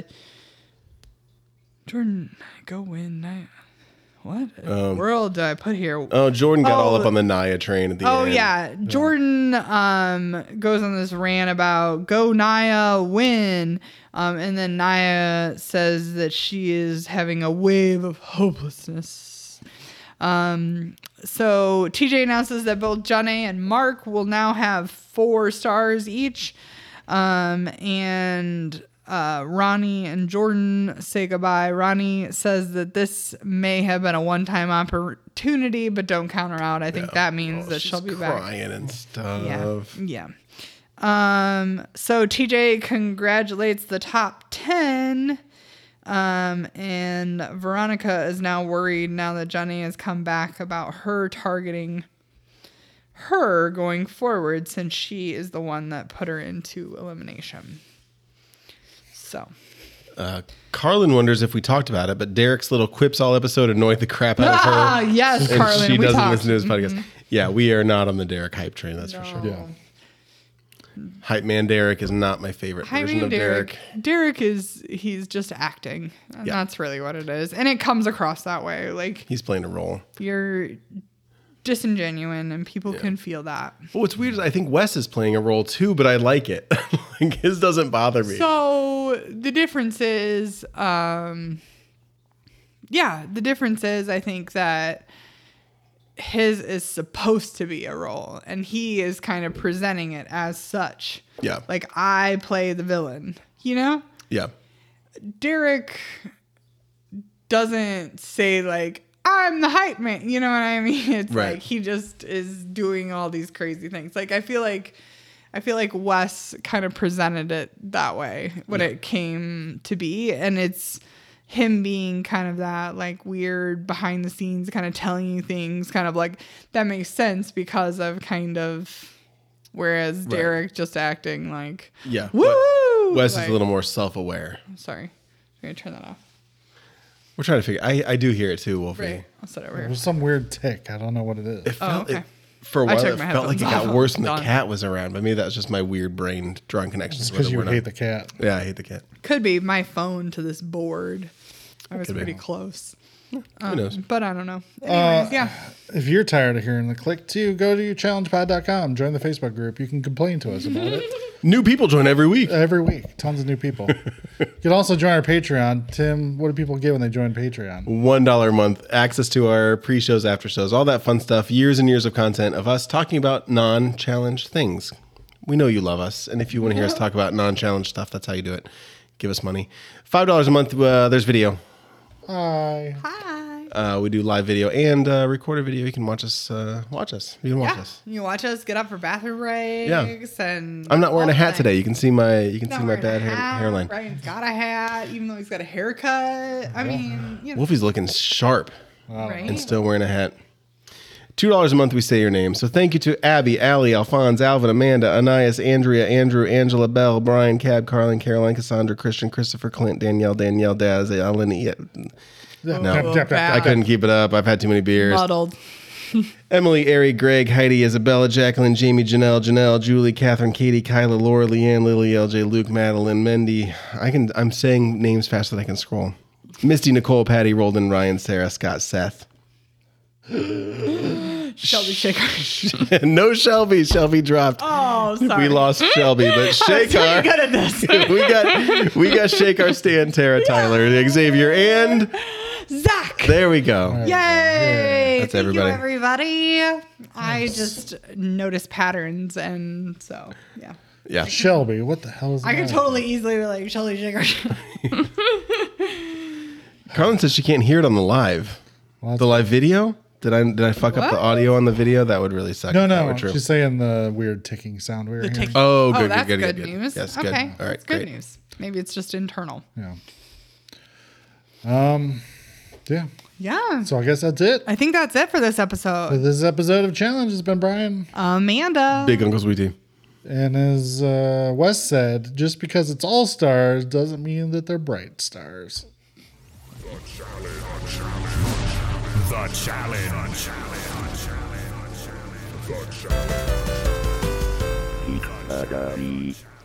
Jordan, go win. Night. What world did I put here? Oh, Jordan got all Oh. up on the Naya train at the Oh end. yeah, Jordan um goes on this rant about go Naya win, um, and then Naya says that she is having a wave of hopelessness. Um, so T J announces that both Johnny and Mark will now have four stars each, um, and uh, Ronnie and Jordan say goodbye. Ronnie says that this may have been a one-time opportunity, but don't count her out. I think that means Oh, that she's she'll be back. crying and stuff. Yeah. Yeah. Um, so T J congratulates the top ten. Um, and Veronica is now worried now that Johnny has come back about her targeting her going forward, since she is the one that put her into elimination. So. Uh, Carlin wonders if we talked about it, but Derek's little quips all episode annoyed the crap out of her. Ah, yes, and Carlin, she we doesn't talked. Mm-hmm. listen to his podcast. Yeah, we are not on the Derek hype train, that's for sure. Yeah. Hype man Derek is not my favorite Hi, version me, of Derek. Derek. Derek is he's just acting. And Yeah. that's really what it is. And it comes across that way. Like, He's playing a role. you're disingenuine and people can feel that. But what's weird is I think Wes is playing a role too, but I like it. Like, his doesn't bother me. So the difference is, um, yeah, the difference is I think that his is supposed to be a role and he is kind of presenting it as such. Yeah. Like, I play the villain, you know? Yeah. Derek doesn't say like, I'm the hype man. You know what I mean? It's Right. like he just is doing all these crazy things. Like, I feel like I feel like Wes kind of presented it that way when it came to be. And it's him being kind of that like weird behind the scenes, kind of telling you things, kind of like that makes sense because of kind of, whereas Derek just acting like, Yeah. woo! Wes Like- is a little more self-aware. Sorry. I'm going to turn that off. We're trying to figure. I, I do hear it too, Wolfie. Right. I'll set it over here. There's some weird tick. I don't know what it is. It felt, okay. it, for a I while, took it my felt like it headphones got off. worse when the Done. cat was around. But maybe that's just my weird brain drawing connections. to Because where you we're hate not- the cat. Yeah, I hate the cat. Could be my phone to this board. I was Could be. pretty close. Who knows? But I don't know. Anyways, Uh, yeah. If you're tired of hearing the click too, go to challenge pod dot com. Join the Facebook group. You can complain to us about it New people join every week. every week. Tons of new people. You can also join our Patreon. Tim, what do people get when they join Patreon? One dollar a month, access to our pre-shows, after shows, all that fun stuff. Years and years of content of us talking about non-challenge things. We know you love us, and if you want to hear us talk about non-challenge stuff, that's how you do it. Give us money. Five dollars a month. Uh, there's video. Hi. Hi. Uh, we do live video and uh, recorded video. You can watch us. Uh, watch us. You can watch Yeah. us. You watch us get up for bathroom breaks. Yeah. And I'm not wearing a all hat that. today. You can see my. You can Not see my wearing bad a hair, hat. hairline. Brian's got a hat, even though he's got a haircut. I mean, you know, Wolfie's looking sharp right? and still wearing a hat. Two dollars a month. We say your name. So thank you to Abby, Allie, Alphonse, Alvin, Amanda, Anais, Andrea, Andrew, Angela, Bell, Brian, Cab, Carlin, Caroline, Cassandra, Christian, Christopher, Clint, Danielle, Danielle, Daz, Ellen. Yeah. No. I couldn't keep it up. I've had too many beers. Muddled. Emily, Ari, Greg, Heidi, Isabella, Jacqueline, Jamie, Janelle, Janelle, Julie, Catherine, Katie, Kyla, Laura, Leanne, Lily, L J, Luke, Madeline, Mendy. I can. I'm saying names faster than I can scroll. Misty, Nicole, Patty, Roldan, Ryan, Sarah, Scott, Seth. Shelby Shaker. No Shelby. Shelby dropped. Oh, sorry. We lost Shelby, but I was really Shakar. good at this. we got we got Shakar, Stan, Tara, Tyler, Xavier, and Zach. there we go. Yay! That's Thank everybody. you, everybody. I just noticed patterns, and so yeah, Yeah. Shelby, what the hell is that? I could totally easily be like Shelly Shaker. Carlin says she can't hear it on the live. Well, The live video? Did I did I fuck up the What? audio on the video? That would really suck. No, if that no. were true. She's saying the weird ticking sound we were hearing. tick- Oh, Oh, good, that's good, good, good, good. news. Yes, okay, good. All right, that's good great. news. Maybe it's just internal. Yeah. Um. Yeah. Yeah. So I guess that's it. I think that's it for this For episode. this episode of Challenge has been Brian. Amanda. Big Uncle Sweetie. And as uh, Wes said, just because it's all stars doesn't mean that they're bright stars. The challenge. The challenge.